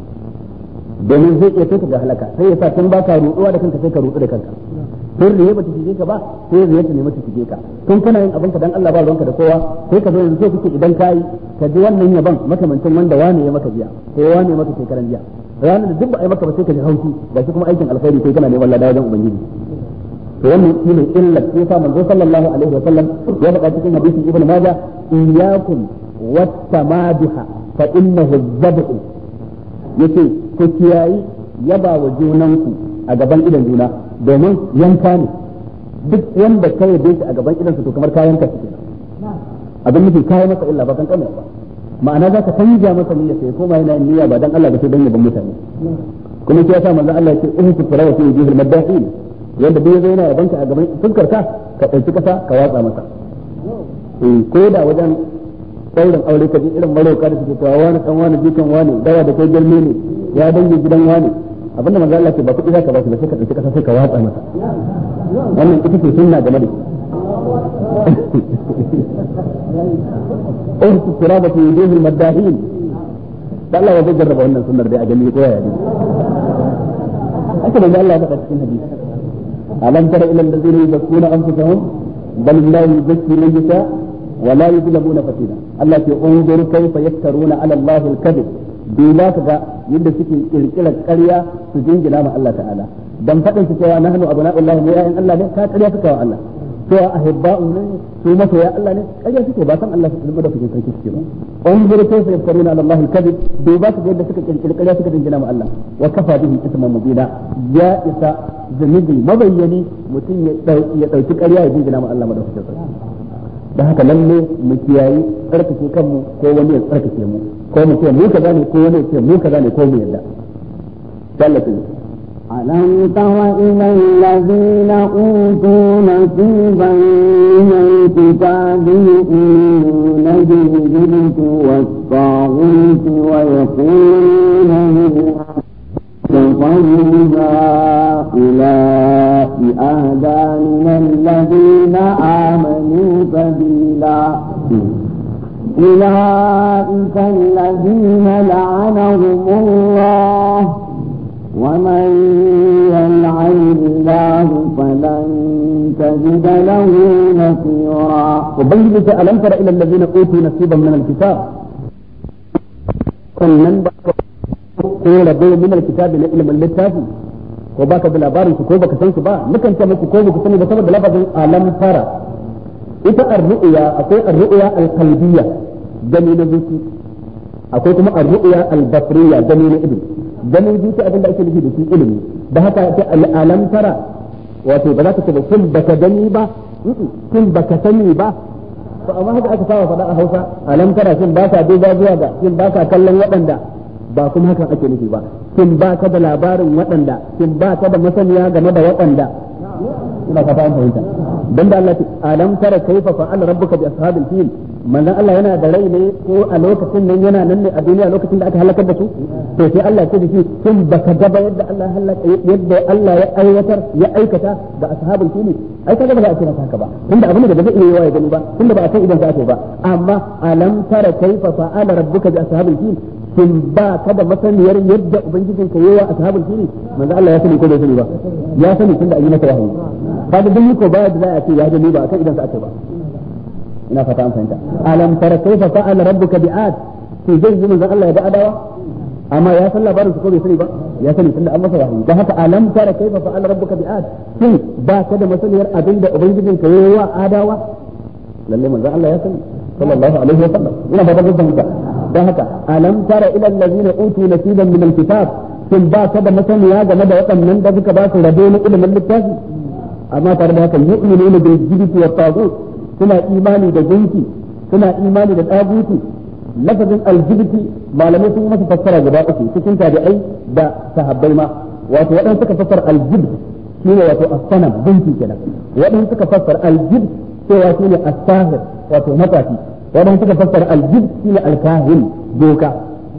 domin zai iya kai ka ga halaka sai ya sa tun baka ruɗuwa da kanka sai ka ruɗu da kanka tun riye bata shige ka ba sai riye ta nemi ta shige ka tun kana yin abin ka dan Allah ba ruwanka da kowa sai ka zo yanzu sai kike idan kai ka ji wannan yaban makamancin wanda wani ya maka jiya ko wani ya maka shekaran jiya ranar da duk ba ai maka ba sai ka ji haushi gashi kuma aikin alkhairi kai kana neman lada wajen ubangiji to wannan shine illa sai sa manzo sallallahu alaihi wa sallam ya faɗa cikin hadisin ibnu majah iyyakum wattamaduha fa innahu zabhu yace ku kiyayi yaba wa junanku a gaban idan juna domin yanka ne duk wanda kai yabe shi a gaban idan su to kamar kayan ka kenan abin nufi kai masa illa ba kan kamar ba ma'ana za ka canja masa niyya sai koma yana niyya ba dan Allah ba sai dan yaban mutane kuma sai ya sa manzo Allah ya ce in ku fara wa jihil madahin yanda bai zo yana yabanka a gaban fuskar ka ka dauki kasa ka watsa masa eh ko da wajen sauran aure ka ji irin marauka da suke cewa wani kan wani jikan wani dawa da kai girme ne ya dangi gidan wani abinda manzo Allah ce ba kuɗi zaka ba shi ba sai ka dauki kasa sai ka watsa masa wannan ita ce sunna game da oh turaba fi yudihil madahin dan Allah ya jarraba wannan sunnar dai a gani ko ya dai haka da Allah ya faɗa cikin hadisi alam tara ila allazina yuzakkuna anfusahum bal la yuzakki man yasha wa la yuzlamuna fatila Allah ke unzur kayfa yaftaruna ala Allah al-kadhib bila kaga yadda suke kirkirar ƙarya su jingina ma Allah ta'ala dan fadin su cewa nahnu abna'ullahi mu ya'in Allah ne ka ƙarya suka wa Allah to ahibba'u ne su masoya Allah ne ƙarya suke ba san Allah su da kuke sarki suke ba on gure kai sai yaftaruna ala Allah al-kadhib bai ba su yadda suka kirkiri ƙarya suka dingina ma Allah wa kafa bihi isman mubina ya isa zunubi mabayyani mutum ya dauki ya dauki ƙarya ya dingina ma Allah madaukakin sarki da haka lalle mu kiyayi tsarkake kanmu ko wani ya tsarkake mu ko mu ce mu kaza ne ko wani ya ce mu kaza ne ko mu yadda sallatin ألم تر إلى الذين أوتوا نصيبا من الكتاب يؤمنون بالجبت والطاغوت ويقولون كفروا هؤلاء أهدى من الذين آمنوا سبيلا أولئك الذين لعنهم الله ومن يلعن الله فلن تجد له نصيرا وبين ألم تر إلى الذين أوتوا نصيبا من الكتاب كنن ko rabe min alkitabi na ilmin littafi ko baka da labarin su ko baka san su ba mukan ce muku ko baka sani ba saboda lafazin alam tara ita ar-ru'ya akwai ar-ru'ya al-qalbiyya gani na zuci akwai kuma ar-ru'ya al-basriyya gani na ido ganin zuci abin da ake nufi da shi ilimi da haka ta alam tara wato ba za ka ce ba kun baka gani ba kun baka sani ba to amma haka aka saba faɗa a Hausa alam tara shin ba ka duba zuwa ga shin ba ka kallon waɗanda ba kuma hakan ake nufi ba kin ba ka da labarin waɗanda kin ba ka da masaniya game da waɗanda ina fata an fahimta dan da Allah ya alam tara kaifa fa'ala rabbuka bi ashabil fil manzon Allah yana da rai ne ko a lokacin nan yana nan ne a duniya lokacin da aka halakar da su to sai Allah ya ce da shi kin baka gaba yadda Allah halaka yadda Allah ya aiwatar ya aikata da ashabul fil ai kaga ba za a ce haka ba tunda abin da ba zai iya ya gani ba tunda ba a san idan za ta ba amma alam tara kaifa fa'ala rabbuka bi ashabil fil kin ba ka da masaniyar yadda ubangijin ka yawa ashabul fil manzo Allah ya sani ko bai sani ba ya sani tunda an yi masa wahayi kaga duk ko ba da za a ce ya gani ba akan idan za ta ba ina fata an fahimta alam tara kaifa fa'ala rabbuka bi'ad to zai yi manzo Allah ya da adawa amma ya san labarin su ko bai sani ba ya sani tunda an masa wahayi dan haka alam tara kaifa fa'ala rabbuka bi'ad kin ba ka da masaniyar abinda ubangijin ka yawa adawa lalle manzo Allah ya sani sallallahu alaihi wa sallam ina fata kun fahimta dan haka alam tara ila allazina utu nasiban min alkitab kin ba ka da masaniya game da waɗannan da suka ba su rabo na ilimin littafi amma tare da haka yu'minuna bil jibti wat taghut suna imani da gunki suna imani da taguti lafazin aljibti malamai sun masa fassara gaba uku cikin tabi'ai da sahabbai ma wato waɗansu suka fassara aljibt shine wato as-sanam gunki kenan waɗansu suka fassara aljibt cewa shine as-sahir wato matafi waɗansu suka fassara aljibt shine al-kahin doka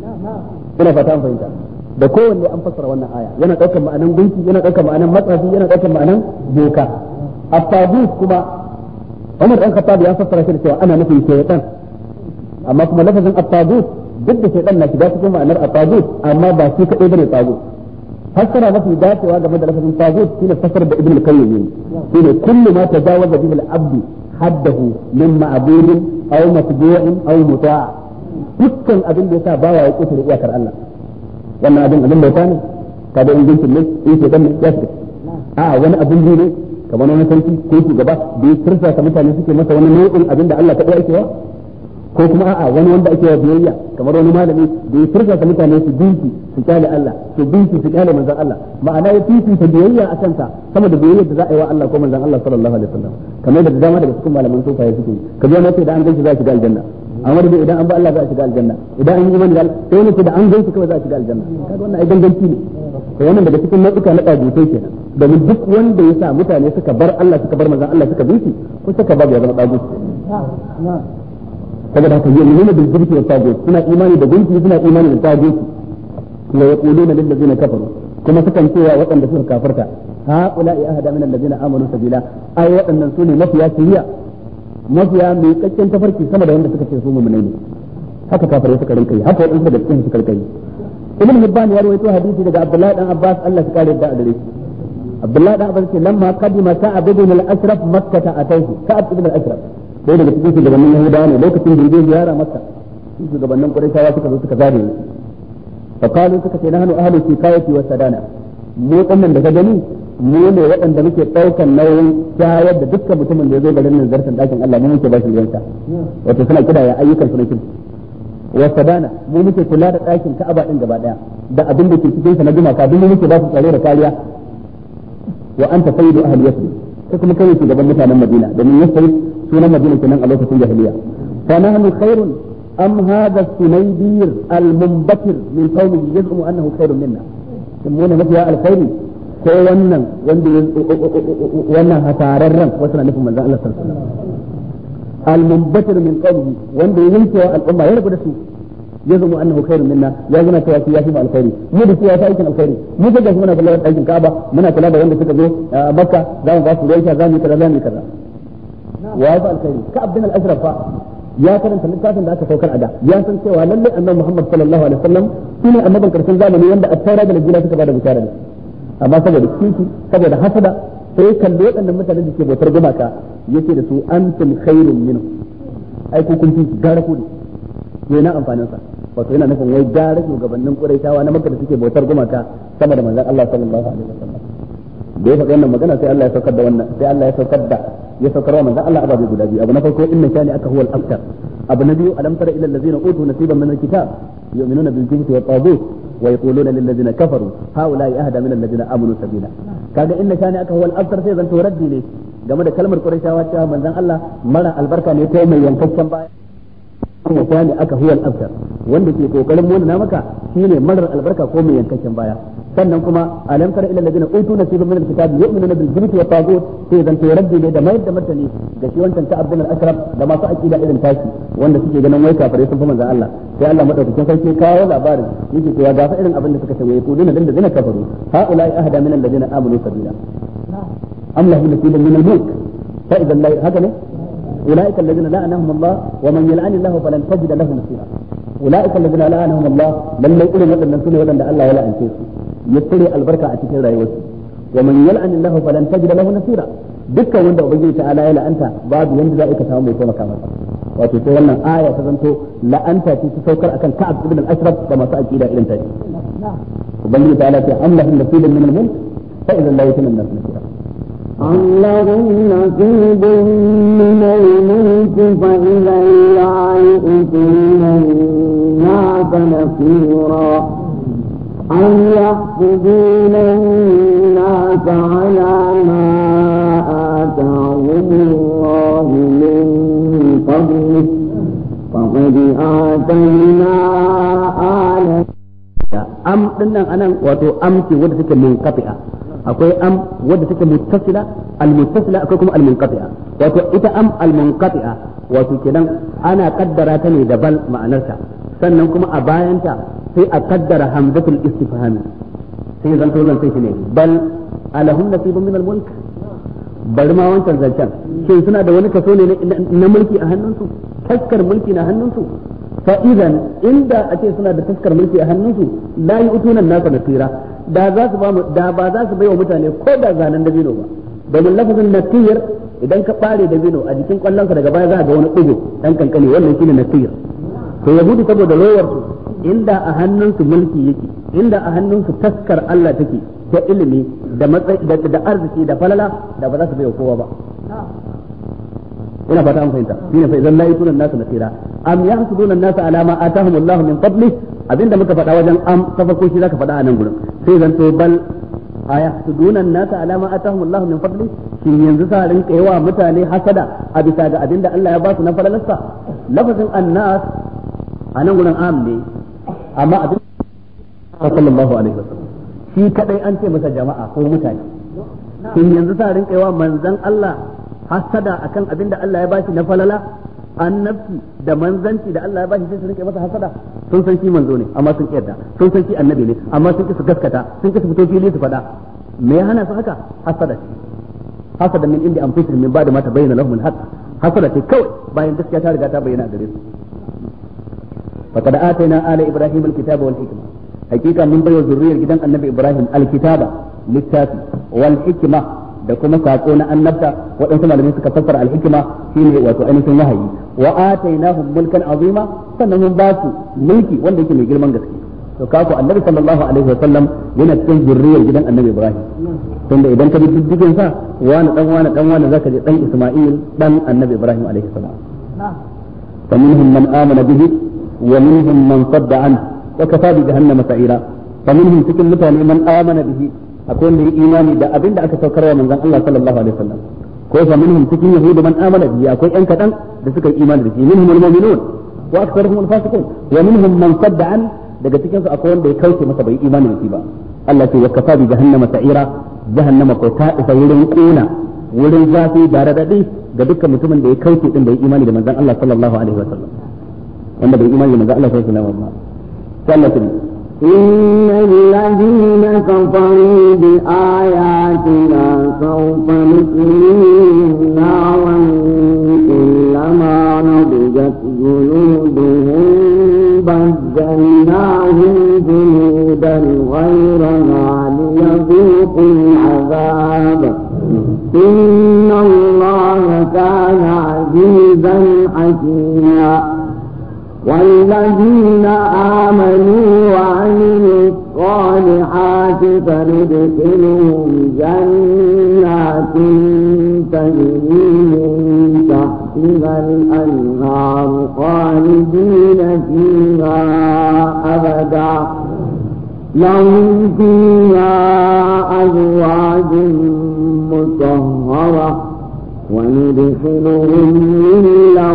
ina fata an fahimta da kowanne an fassara wannan aya yana ɗaukar ma'anan gunki yana ɗaukar ma'anan matsafi yana ɗaukar ma'anan doka at-tagut kuma Umar dan Khattab ya fassara shi da cewa ana nufin shaytan amma kuma lafazin at-tagut duk da shaytan na shiga cikin ma'anar at-tagut amma ba shi kadai bane tagut fassara mafi dacewa game da lafazin tagut shine fassara da Ibn al-Qayyim shine kullu ma tajawaza bihi al-abd haddahu min ma'budin aw matbu'in aw muta' dukkan abin da yasa bawa ya kusa da iyakar Allah wannan abin abin bauta ne kada in ginkin ne in shaytan ne ya shiga a wani abin ne kamar wani sarki ko shugaba da ya kirsa ka mutane suke masa wani nau'in abin da Allah kaɗai ake wa ko kuma a'a wani wanda ake wa biyayya kamar wani malami da ya kirsa ka mutane su binki su kyale Allah su binki su kyale manzon Allah ma'ana ya fifita biyayya a kansa sama da biyayya da za a yi wa Allah ko manzon Allah sallallahu alaihi wasallam kamar da dama daga cikin malaman sufaye suke ka ji wani da an ganshi za a shiga aljanna amma da idan an ba Allah za a shiga aljanna idan an yi imani da Allah sai wani da an ganshi kawai za a shiga aljanna kaga wannan ai danganci ne to wannan daga cikin nau'uka na ɗagutai kenan domin duk wanda ya sa mutane suka bar Allah suka bar manzon Allah suka bi shi ko suka babu ya zama ɗaguti saboda haka yi nuna bil jirki wa tagut suna imani da gunki suna imani da tagut wa yaquluna lil ladzina kafaru kuma sukan cewa waɗanda suka kafarta ha ula'i ahada min alladzina amanu sabila ai waɗannan sune mafiya shiriya mafiya mai kakken tafarki sama da wanda suka ce su mu'minai ne haka kafirai suka rinka yi haka waɗansu da cikin suka rinka yi ibn hibban ya rawaito hadisi daga abdullahi dan abbas Allah ya kare da adare abdullahi dan abbas ce lamma qadima ka'ab ibn al-ashraf makkah ataihi ka'ab ibn al-ashraf sai daga cikin shugabannin yahudawa ne lokacin da yake ziyara makka shugabannin quraishawa suka zo suka zare fa qalu suka ce nahnu ahlu shikayati wa sadana mu dinnan da ka gani mu ne waɗanda muke ɗaukan nauyin shayar da dukkan mutumin da ya zo garin nan zartan ɗakin Allah mu muke ba shi ruwansa wato suna kidaya ayyukan su na kirki wa sadana mu muke kula da ɗakin Ka'aba din gaba daya da abin da ke cikin sa na gumaka duk mu muke ba su tsare da kariya wa anta sayyidu ahli yasrib ko kuma kai ke gaban mutanen Madina domin yasrib sunan Madina kenan a lokacin jahiliya fa nahnu khairun am hadha sunaydir al-munbatir min qawmihi yaz'umu annahu khairun minna mu ne mafiya alkhairi ko wannan wanda wannan hasararren wasu na nufin manzon Allah sallallahu alaihi wasallam al-munbatir min qawmihi wanda ya yanke wa al'umma ya rabu da su yazumu annahu khairun minna ya zuna cewa shi ya fi alkhairi mu da shi ya fi aikin alkhairi mu da gashi muna kula da aikin Ka'aba muna kula da wanda suka zo Makka za mu ba su ruwa za mu yi kaza za mu yi kaza wa ya fi alkhairi Ka'ab bin al-Ashraf fa ya karanta littafin da aka saukar a da ya san cewa lalle annabi Muhammad sallallahu alaihi wasallam shine annabin karshen zamani wanda at-Taura da Injila suka bada bishara ne amma saboda kishi saboda hasada sai kalli waɗannan mutanen da ke bautar gumaka yace da su antum khairun minhu ai ku kun fi gara ku ne yana amfanin sa wato yana nufin wai gara shugabannin Quraishawa na Makka da suke bautar gumaka sama da manzon Allah sallallahu alaihi wasallam da ya faɗi wannan magana sai Allah ya saukar da wannan sai Allah ya saukar da ya saukar wa manzon Allah ababe guda biyu abu na farko inna shani aka huwal aftar abu na biyu alam tara ila allazina utu nasiban min alkitab yu'minuna bil jibti wa taghut wa yaquluna lil ladzina kafaru haula'i ahda min alladzina amanu sabila kaga inna shani aka huwal aftar sai zanto raddi ne game da kalmar Qurayshawa cewa manzon Allah mara albarka ne ko mai yankakken baya inna shani aka huwal aftar wanda ke kokarin mona maka shine marar albarka ko mai yankakken baya sannan kuma alam tara ila alladhina utu nasiban min alkitab yu'minuna bil jibti wa taghut sai zan to raddi ne da mayar da martani ga shi wancan ta Abdul Ashraf da masu aqida irin tashi wanda suke ganin wai kafare sun fi manzon Allah sai Allah madaukakin sarki kawo labarin yake cewa ga fa irin abin da suka ce wai kuduna dan da zina kafaru haula'i ahda min alladhina amanu sabila am lahu nasibun min al-mulk fa idan la haka ne ulaika alladhina la'anahum Allah wa man yal'ani Allah falan tajid lahu nasira ulaika alladhina la'anahum Allah lalle irin wadannan sune wadanda Allah ya la'ance su ya tsare albarka a cikin rayuwarsu wa man yal'ani Allah falan tajid lahu nasira dukkan wanda ubangiji ta'ala ya la'anta babu yanda za ka samu mai taimaka masa wato sai wannan aya ta zanto la'anta ce ta saukar akan Ka'ab ibn al-Ashraf da masu aqida irin ta ubangiji ta'ala ce am lahum nasibun min al-mulk fa idan la yakunu an-nas nasira am lahum nasibun min al-mulk fa idan la yakunu an-nas nasira أم يحسدون الناس على ما آتاهم الله من فضله فقد آتينا آل أم لنا أنا وتو أم في ودتك منقطعة akwai am wadda take muttasila al-muttasila akwai kuma al-munqati'a wato ita am al-munqati'a wato kenan ana kaddara ta ne da bal ma'anarta sannan kuma a bayanta sai a kaddara hamzatul istifham sai zan to zan sai shi ne bal alahum nasibun min al-mulk bari ma wancan zancan shin suna da wani kaso ne na mulki a hannunsu taskar mulki na hannunsu fa idan inda a ce suna da taskar mulki a hannunsu la yu'tuna an-nasa nasira da za su ba mu da ba za su bai wa mutane ko da zanen dabino ba domin lafazin nasir idan ka bare dabino a jikin kwallonka daga baya za ga wani ɗigo dan kankani wannan shine nasir to yahudu saboda rowar su inda a hannunsu mulki yake inda a hannunsu taskar Allah take ta ilimi da matsayi da arziki da falala da ba za su bai wa kowa ba ina fata an fahimta shine fa idan la yutuna nasu nasira am yahsuduna an-nasa ala ma atahum Allah min fadli abinda muka faɗa wajen am ta farko shi zaka faɗa a nan gurin sai zan to bal ayahsuduna an-nasa ala ma atahum Allah min fadli shin yanzu sa rinka yawa mutane hasada a bisa ga abinda Allah ya ba su na falalarsa lafazin annas a nan gurin am ne amma abin sallallahu alaihi wasallam shi kadai an ce masa jama'a ko mutane shin yanzu sa rinka yawa manzon Allah hasada akan abinda Allah ya ba shi na falala annabci da manzanci da Allah ya bashi sai su rike masa hasada sun san shi manzo ne amma sun kiyarda sun san shi annabi ne amma sun ki su gaskata sun ki su fito fili su fada me ya hana su haka hasada ce hasada min indi anfusihim min ba'da ma tabayyana lahum al-haq hasada ce kawai bayan gaskiya ta riga ta bayyana gare su faqad atayna ala ibrahim al-kitaba wal hikma hakika mun bayo zurriyar gidan annabi ibrahim al-kitaba littafi wal hikma da kuma sako na annabta waɗansu malamai suka fassara al-hikma shine wato ainihin wahayi wa atainahum mulkan azima sannan mun ba su mulki wanda yake mai girman gaske to kako annabi sallallahu alaihi wasallam yana cikin zurriyar gidan annabi Ibrahim tunda idan ka bi diddigin sa wani dan wani dan wani zaka je dan Isma'il dan annabi Ibrahim alaihi salam فمنهم من آمن به ومنهم من صد عنه وكفى بجهنم سعيرا فمنهم cikin mutane man amana bihi akwai wanda ya imani da abin da aka saukarwa manzon Allah sallallahu alaihi wasallam ko fa minhum cikin yahudu man amana bihi akwai yan kadan da suka yi imani da shi minhum almu'minun wa aktharuhum alfasiqun wa minhum man sadda an daga cikin su akwai wanda ya kauce masa bai imani da shi ba Allah ce wa kafa bi jahannama sa'ira jahannama ko ta isa wurin kuna wurin zafi da radadi ga dukkan mutumin da ya kauce din da ya imani da manzon Allah sallallahu alaihi wasallam wanda bai imani da manzon Allah sallallahu alaihi wasallam ba sallallahu إن الذين كفروا بآياتنا سوف نصليهم نارا كلما نضجت جلودهم بدلناهم جلودا غيرها ليذوقوا العذاب إن الله كان عزيزا حكيما والذين آمنوا وعملوا الصالحات فندخلهم جنات تجري من تحتها الأنهار خالدين فيها أبدا لهم فيها أزواج مطهرة وندخلهم ظلا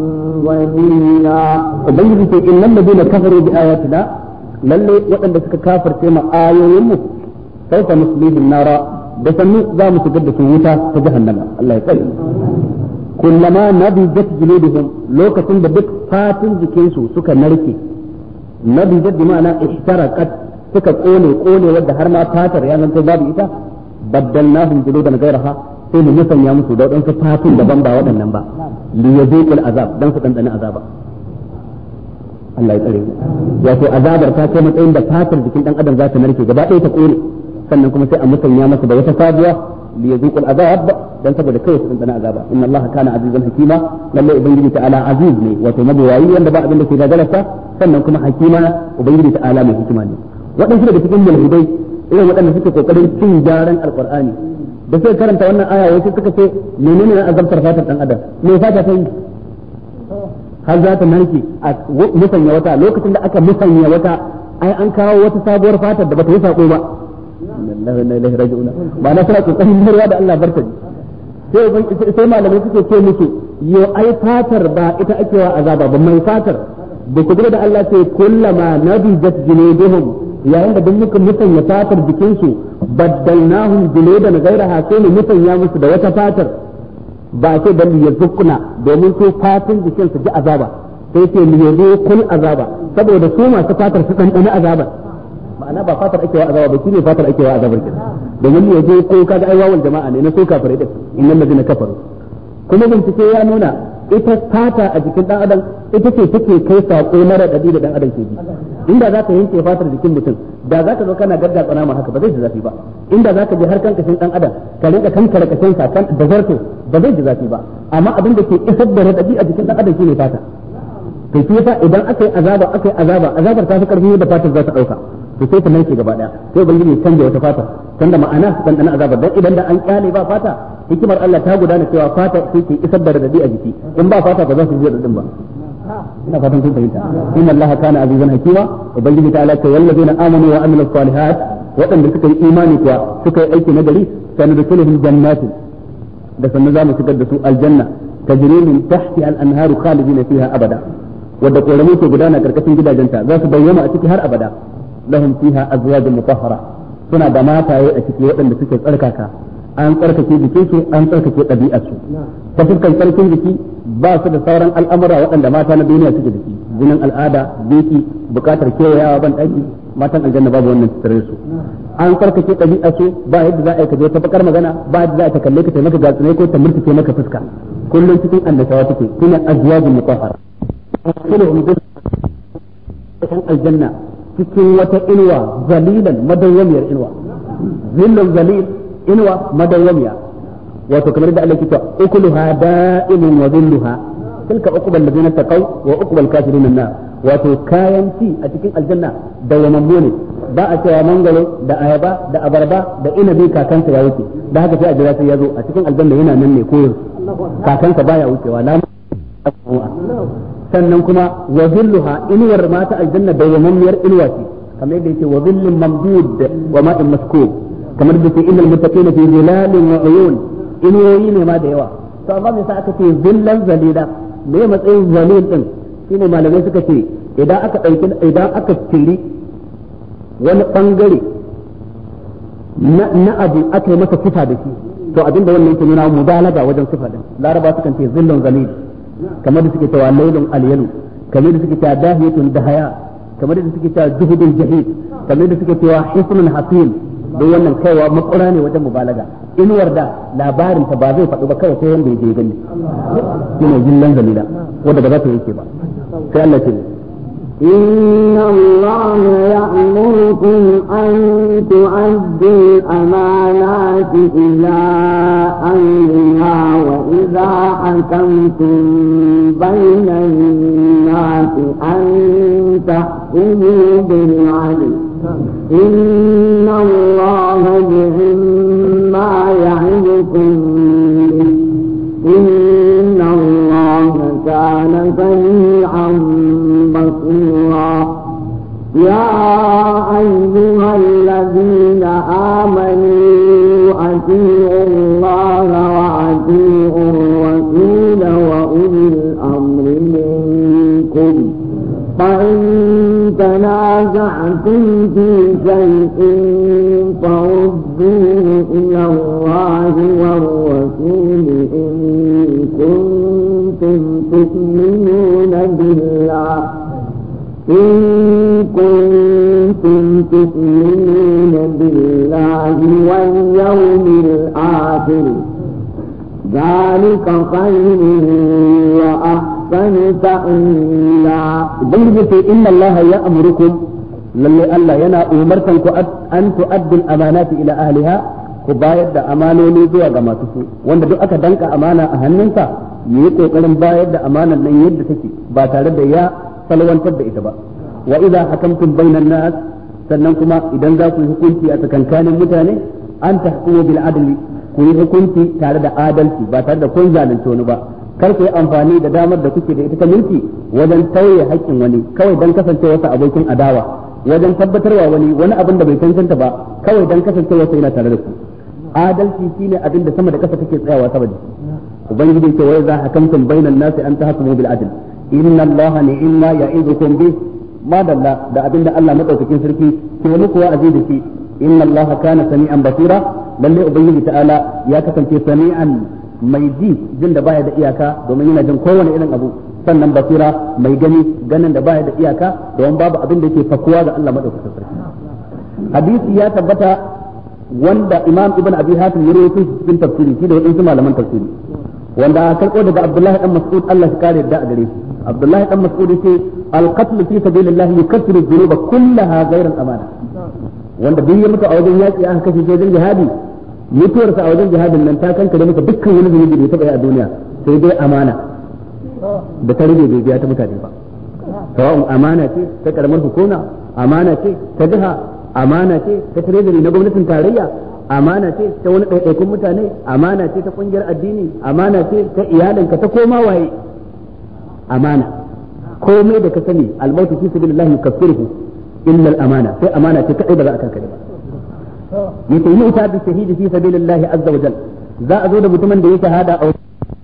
ظليلا ubangiji ce innal ladina kafaru bi ayatina lalle waɗanda suka kafirce ma ayoyin mu sauka muslihim nara da sannu za mu shigar da su wuta ta jahannama Allah ya tsare kullama nabijat juluduhum lokacin da duk fatin jikin su suka narke nabijat bi ma'ana ihtaraqat suka kone kone wadda har ma fatar ya zanto babu ita baddalnahum juludan ghayraha sai mu musanya musu da wadansu fatin daban ba waɗannan ba li yazuqul azab dan su dandana azaba Allah ya tsare mu wato azabar ta kai matsayin da fatar jikin dan adam za ta narke gaba ɗaya ta kore sannan kuma sai a musanya masa da wata sabuwa li yazuqul azab dan saboda kai su dandana azaba inna Allah kana azizan hakima lalle ubangiji ta'ala aziz ne wato mabawayi wanda ba abin da ke gagararsa sannan kuma hakima ubangiji ta'ala mai hikima ne waɗansu daga cikin mulhidai irin waɗanda suke kokarin cin gyaran alqur'ani da suka karanta wannan aya wai suka ce menene na azabtar fatar dan adam me fata ta yi har za ta narke a musanya wata lokacin da aka musanya wata ai an kawo wata sabuwar fatar da bata yi sako ba inna lillahi raji'un ba na suna kokarin yarwa da Allah barka sai sai malamai suke ce musu yo ai fatar ba ita ake wa azaba ba mai fatar da kudura da Allah ce kullama nabijat juluduhum yayin da duk muka musanya fatar jikinsu baddalnahum juludan ghayraha sai mu musanya musu da wata fatar ba sai dan ya zukuna domin su fatin jikin su ji azaba sai ce mu yazo kul azaba saboda su masu fatar su dan azaba ma'ana ba fatar ake wa azaba ba shine fatar ake wa azabar kin domin ya je ko kaga ai wawal jama'a ne na so kafirai din innal ladina kafaru kuma bincike ya nuna ita fata a jikin dan adam ita ce take kai sako na radadi da dan adam ke ji inda za ka yanke fatar jikin mutum da za ka zo kana gadda tsana ma haka ba zai ji zafi ba inda za ka je har kan kashin dan adam ka rinka kankare kashin sa kan da zarto ba zai ji zafi ba amma abin da ke isar da radadi a jikin dan adam shine fata to shi yasa idan aka yi azaba aka yi azaba azabar ta fi karfi da fatar za ta dauka to sai ta narke gaba daya sai ubangiji ya canja wata fata tunda ma'ana dan dan azabar dan idan da an kyale ba fata hikimar Allah ta gudana cewa fata sai ke isar da radadi a jiki in ba fata ba za su ji radadin ba ina fatan kun fahimta inna Allah kana azizan hakima ubangiji ta alaka wallazina amanu wa amilus salihat wadanda suka yi imani kuwa suka yi aiki nagari sanadkhuluhum jannatin da sannan za mu shigar da su aljanna tajri min tahti al-anharu khalidina fiha abada wadda koramu ke gudana karkashin gidajenta za su bayyana a ciki har abada lahum fiha azwajun mutahhara suna da mataye a ciki waɗanda suke tsarkaka an tsarkake jikin su an tsarkake ɗabi'ar su ta fuskan tsarkin jiki ba su da sauran al'amura waɗanda mata na duniya suke da shi jinin al'ada biki bukatar kewayawa ban ɗaki matan aljanna babu wannan tattare su an tsarkake ɗabi'ar su ba yadda za a yi ka je ta bakar magana ba yadda za a ta kalle ka taimaka gatsune ko ta murtuke maka fuska kullum cikin annashawa take kuma azwajun mutahhara kulluhum cikin aljanna cikin wata inuwa zalilan madawwamiyar inuwa zillun zalil inuwa madawwamiya wato kamar da Allah ke cewa ukuluha da'imun wa dhilluha tilka uqbal ladina taqaw wa uqbal kafirin an-nar wato kayan ci a cikin aljanna da wamammu ne ba a cewa mangoro da ayaba da abarba da inabi kakansa ya wuce da haka sai a jira sai ya zo a cikin aljanna yana nan ne koyo kakansa baya wucewa la sannan kuma wa zilluha inuwar mata aljanna da wamammiyar inuwa ce kamar yadda yake wa zillin mamdud wa ma'in maskub kamar da yake innal muttaqina fi zilalin wa uyun inuwoyi ne ma da yawa to amma me yasa aka ce zillan zalila me matsayin zalil din shine malamai suka ce idan aka dauki idan aka tiri wani bangare na na abu aka yi masa sifa da shi to abinda wannan ke nuna mubalaga wajen sifa din laraba sukan ce zillun zalil kamar da suke cewa laylun alyalu kamar da suke cewa dahiyatun dahaya kamar da suke cewa juhudul jahid kamar da suke cewa hisnun hasil don wannan kaiwa makura ne wajen mubalaga inuwar da labarin ta ba zai faɗo ba kawai sai wanda ya je gani shine zillan zalila wanda ba za ta yake ba sai Allah ya ce إن الله يأمركم أن تؤدوا الأمانات إلى أهلها وإذا حكمتم بين الناس أن تحكموا بالعدل إن الله بما يعظكم به إن الله كان سميعا بصيرا يا أيها الذين آمنوا أطيعوا الله وأطيعوا الرسول وأولي الأمر منكم فإن تنازعتم في شيء فردوه إلى الله والرسول إن كنتم تؤمنون بالله إن كنتم تؤمنون بالله واليوم الآخر ذلك خير وأحسن تأويلا. بلغت إن الله يأمركم للي ألا ينا أمرتكم أن تؤدوا الأمانات إلى أهلها كبايد دا أمانوني زوا كما تسو وأن دو أكا دنك أمانة أهننسا يكو قلن بايد دا أمانة من يد سكي باتارد يا سلوان تد إتبا وإذا حكمتم بين الناس سننكما إذا ذاكو حكمتي أتكنكان متاني أن تحكموا بالعدل ku yi hukunci tare da adalci ba tare da kun zalunci wani ba kar ku yi amfani da damar da kuke da ita ta mulki wajen tauye haƙƙin wani kawai dan kasancewarsa abokin adawa wajen tabbatarwa wani wani abin da bai cancanta ba kawai dan kasancewarsa yana tare da ku adalci shine abin da sama da ƙasa take tsayawa saboda ubangiji ce wai za hakamtum bainan nasi an tahkumu bil adl inna allaha ni'ma ya'idukum bi madalla da abin da Allah madaukakin sarki ke muku wa'azi da shi inna allaha kana sami'an basira lalle ubangiji ta'ala ya kasance sami'an mai ji jin da baya da iyaka domin yana jin kowane irin abu sannan basira mai gani ganin da baya da iyaka domin babu abin da yake fakuwa ga Allah madaukakin sarki hadisi ya tabbata wanda imam ibn abi hatim ya rawaito cikin tafsiri shi da wadansu malaman tafsiri wanda karko daga abdullahi dan mas'ud Allah ya kare da a gare shi abdullahi dan mas'ud yace al-qatl fi sabilillah yukaffiru dhunuba kullaha ghayra al-amana wanda duk ya mutu a wajen yaƙi aka kashe wajen jihadi mutuwarsa a wajen jihadin nan ta kankare maka dukkan wani zunubi da ya taɓa yi a duniya sai dai amana da ta rage bai biya ta mutane ba sawa'un amana ce ta karamar hukuma amana ce ta jiha amana ce ta treasury na gwamnatin tarayya amana ce ta wani ɗaiɗaikun mutane amana ce ta ƙungiyar addini amana ce ta iyalinka ta koma waye amana komai da ka sani al-mautu fi sabilillah yukaffiruhu illa al-amana sai amana ce kadai ba za a kankare ba yace yi ita bi shahidi fi sabilillah azza wa jal za a zo da mutumin da ya shahada a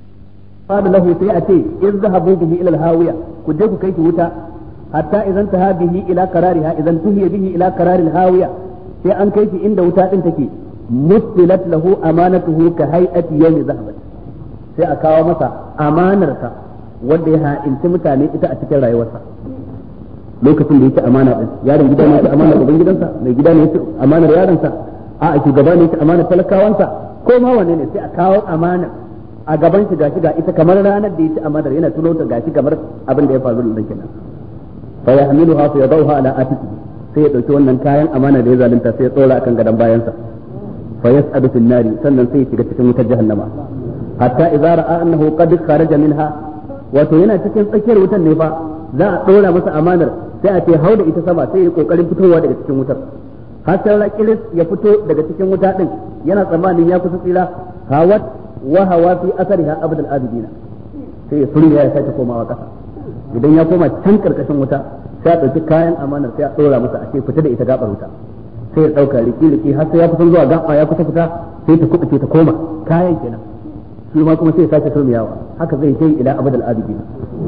qala lahu sai a ce izhabu bihi ila al-hawiya ku je ku kai ki wuta hatta idan taha bihi ila qarariha idan tuhiya bihi ila qarar al-hawiya sai an kai shi inda wuta din take musilat lahu amanatuhu ka hay'ati yawmi zahabat sai a kawo masa amanarsa wanda ya ha'inci mutane ita a cikin rayuwarsa lokacin da yake amana din yaron gida ne yake amana gaban gidansa mai gida ne yake amanar yaronsa a a shugaba ne yake amanar talakawansa ko ma wane ne sai a kawo amana a gaban shi gashi ga ita kamar ranar da yake amanar yana tuno ta gashi kamar abin da ya faru da kenan fa yahmiluha fa yadawha ala atiki sai ya dauki wannan kayan amana da ya zalunta sai ya tsora akan gadan bayansa fa yas'adu fil nari sannan sai ya shiga cikin wutar jahannama hatta idza ra'a annahu qad kharaja minha wato yana cikin tsakiyar wutar ne fa za a ɗora masa amanar sai a ce hau da ita sama sai ya kokarin fitowa daga cikin wutar har sai rakilis ya fito daga cikin wuta din yana tsammanin ya kusa tsira hawat wa hawa fi asariha abdul abidina sai ya furiya ya sake komawa kasa idan ya koma can karkashin wuta sai a ɗauki kayan amanar sai a ɗora masa a ce fita da ita gabar wuta sai ya ɗauka riki riki har sai ya kusa zuwa gaba ya kusa fita sai ta kuɓuce ta koma kayan kenan shi ma kuma sai ya sake turmiyawa haka zai kai ila abdul abidina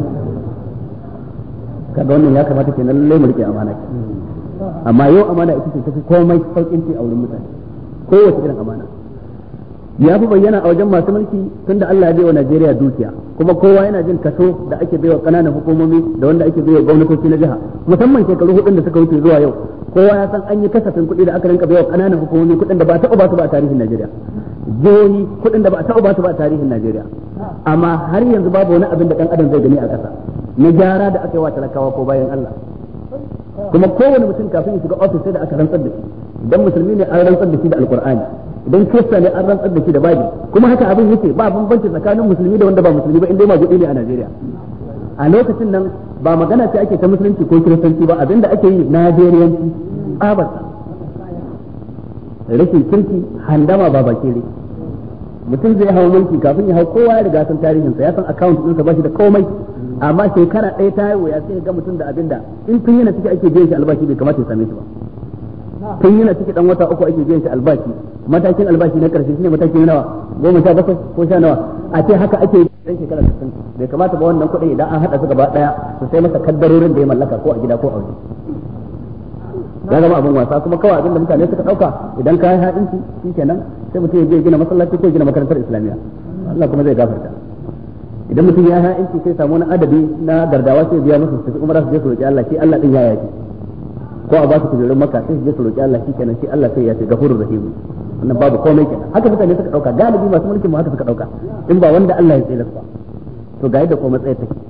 kaga wannan ya kamata kenan lallai mu rike amana ke amma yau amana ita ce tafi komai saukin ce a wurin mutane kowace irin amana ya fi bayyana a wajen masu mulki tunda Allah ya bai wa Najeriya dukiya kuma kowa yana jin kaso da ake baiwa kananan hukumomi da wanda ake baiwa gwamnatoci na jiha musamman shekaru hudun da suka wuce zuwa yau kowa ya san an yi kasafin kuɗi da aka rinka baiwa kananan hukumomi kuɗin da ba taɓa ba su ba a tarihin Najeriya jihohi kuɗin da ba taɓa ba su ba a tarihin Najeriya amma har yanzu babu wani abin da ɗan adam zai gani a ƙasa na gyara da aka yi wa talakawa ko bayan Allah kuma kowane mutum kafin ya shiga ofis sai da aka rantsar da shi idan musulmi ne an rantsar da shi da alkur'ani idan kirista ne an rantsar da shi da babi kuma haka abin yake ba bambanci tsakanin musulmi da wanda ba musulmi ba inda ma gudi ne a Najeriya a lokacin nan ba magana ce ake ta musulunci ko kiristanci ba abinda ake yi Najeriyanci tsabarsa rashin kirki handama ba bakere mutum zai hau mulki kafin ya hau kowa ya riga san tarihinsa ya san account ɗinsa ba shi da komai amma shekara ɗaya ta haihu ya sai ga mutum da abinda in tun yana ciki ake biyan shi albashi bai kamata ya same shi ba tun yana ciki dan wata uku ake biyan shi albashi matakin albashi na karshe shine mataki na nawa goma sha bakwai ko sha nawa a ce haka ake dan shekara sittin bai kamata ba wannan kuɗin idan an haɗa su gaba ɗaya su sai masa kaddarorin da ya mallaka ko a gida ko a waje ya zama abin wasa kuma kawai abinda mutane suka ɗauka idan ka yi haɗinci shikenan sai mutum ya je gina masallaci ko gina makarantar islamiyya Allah kuma zai gafarta idan mutum ya ha'inci sai samu wani adadi na gardawa sai biya musu su umara su je su roki Allah shi Allah din ya yaki ko a ba su kujerun maka sai su je su roki Allah shi kenan shi Allah sai ya ce gafurur rahim wannan babu komai kenan haka mutane suka dauka galibi masu mulkin mu haka suka dauka in ba wanda Allah ya tsira su ba to ga yadda komai tsaye take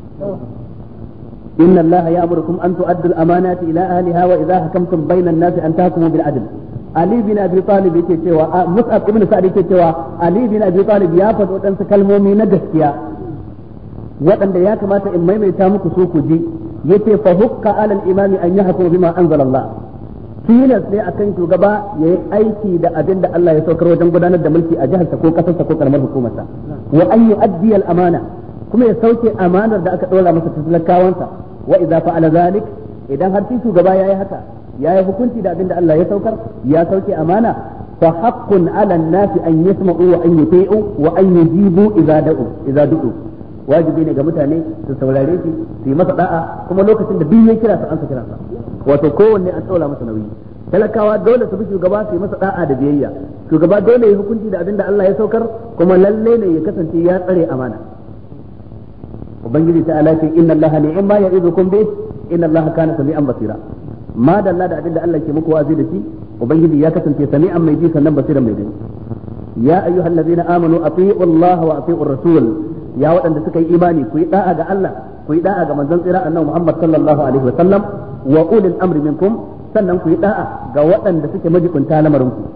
inna Allah ya'murukum an tu'addu al-amanati ila ahliha wa idha hakamtum bayna an-nasi an tahkumu bil adl Ali bin Abi Talib yake cewa Mus'ab ibn Sa'd yake cewa Ali bin Abi Talib ya faɗi waɗansu kalmomi na gaskiya waɗanda ya kamata in maimaita muku so ku ji yace fa hukka ala al-imami an yahkum bima anzala Allah tilas ne akan shugaba yayi aiki da abin da Allah ya saukar wajen gudanar da mulki a jiharsa ko kasarsa ko karamar hukumarsa wa an yu'addi al-amana kuma ya sauke amanar da aka dora masa talakawansa wa idza fa'ala zalik idan har shugaba yayi haka yayi hukunci da abin da Allah ya saukar ya sauke amana fa haqqun ala an-nas an yasma'u wa an yuti'u wa an yujibu idza da'u idza du'u wajibi ne ga mutane su saurare shi su yi masa da'a kuma lokacin da duk ya kira su an sa kira sa wato kowanne an daura masa nauyi talakawa dole su bi shugaba su yi masa da'a da biyayya shugaba dole ya hukunci da abin da Allah ya saukar kuma lalle ne ya kasance ya tsare amana ubangiji ta ala ce inna allaha ni'ma ya'idukum bi inna allaha kana sami'an basira ma dalla da abin da Allah ke muku wazi da shi ubangiji ya kasance sami'an mai ji sannan basiran mai gani ya ayyuhallazina amanu atii'u allaha wa atii'ur rasul ya waɗanda suka yi imani ku yi da'a ga Allah ku yi da'a ga manzon tsira annabi Muhammad sallallahu alaihi wa sallam wa ulil amri minkum sannan ku yi da'a ga waɗanda suke majikunta lamarin ku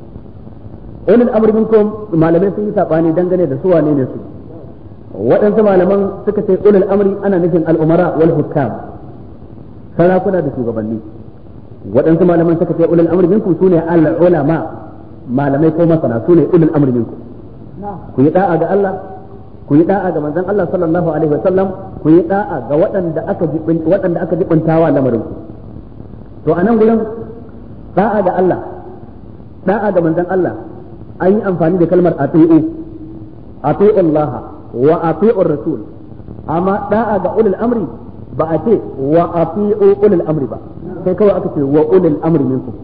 ulil amri minkum malamai sun yi sabani dangane da su wane ne su waɗansu malaman suka ce ulil amri ana nufin al-umara wal hukam sarakuna da shugabanni waɗansu malaman suka ce ulil amri minkum sune al-ulama malamai ko masana sune ulil amri minkum ku yi da'a ga Allah ku yi da'a ga manzon Allah sallallahu alaihi wasallam ku yi da'a ga waɗanda aka jibin waɗanda aka jibintawa lamarin ku to anan gurin da'a ga Allah da'a ga manzon Allah an yi amfani da kalmar ati'u ati'u Allah wa ati'u rasul amma da'a ga ulul amri ba a ce wa ati'u ulul amri ba sai kawai aka ce wa ulul amri minkum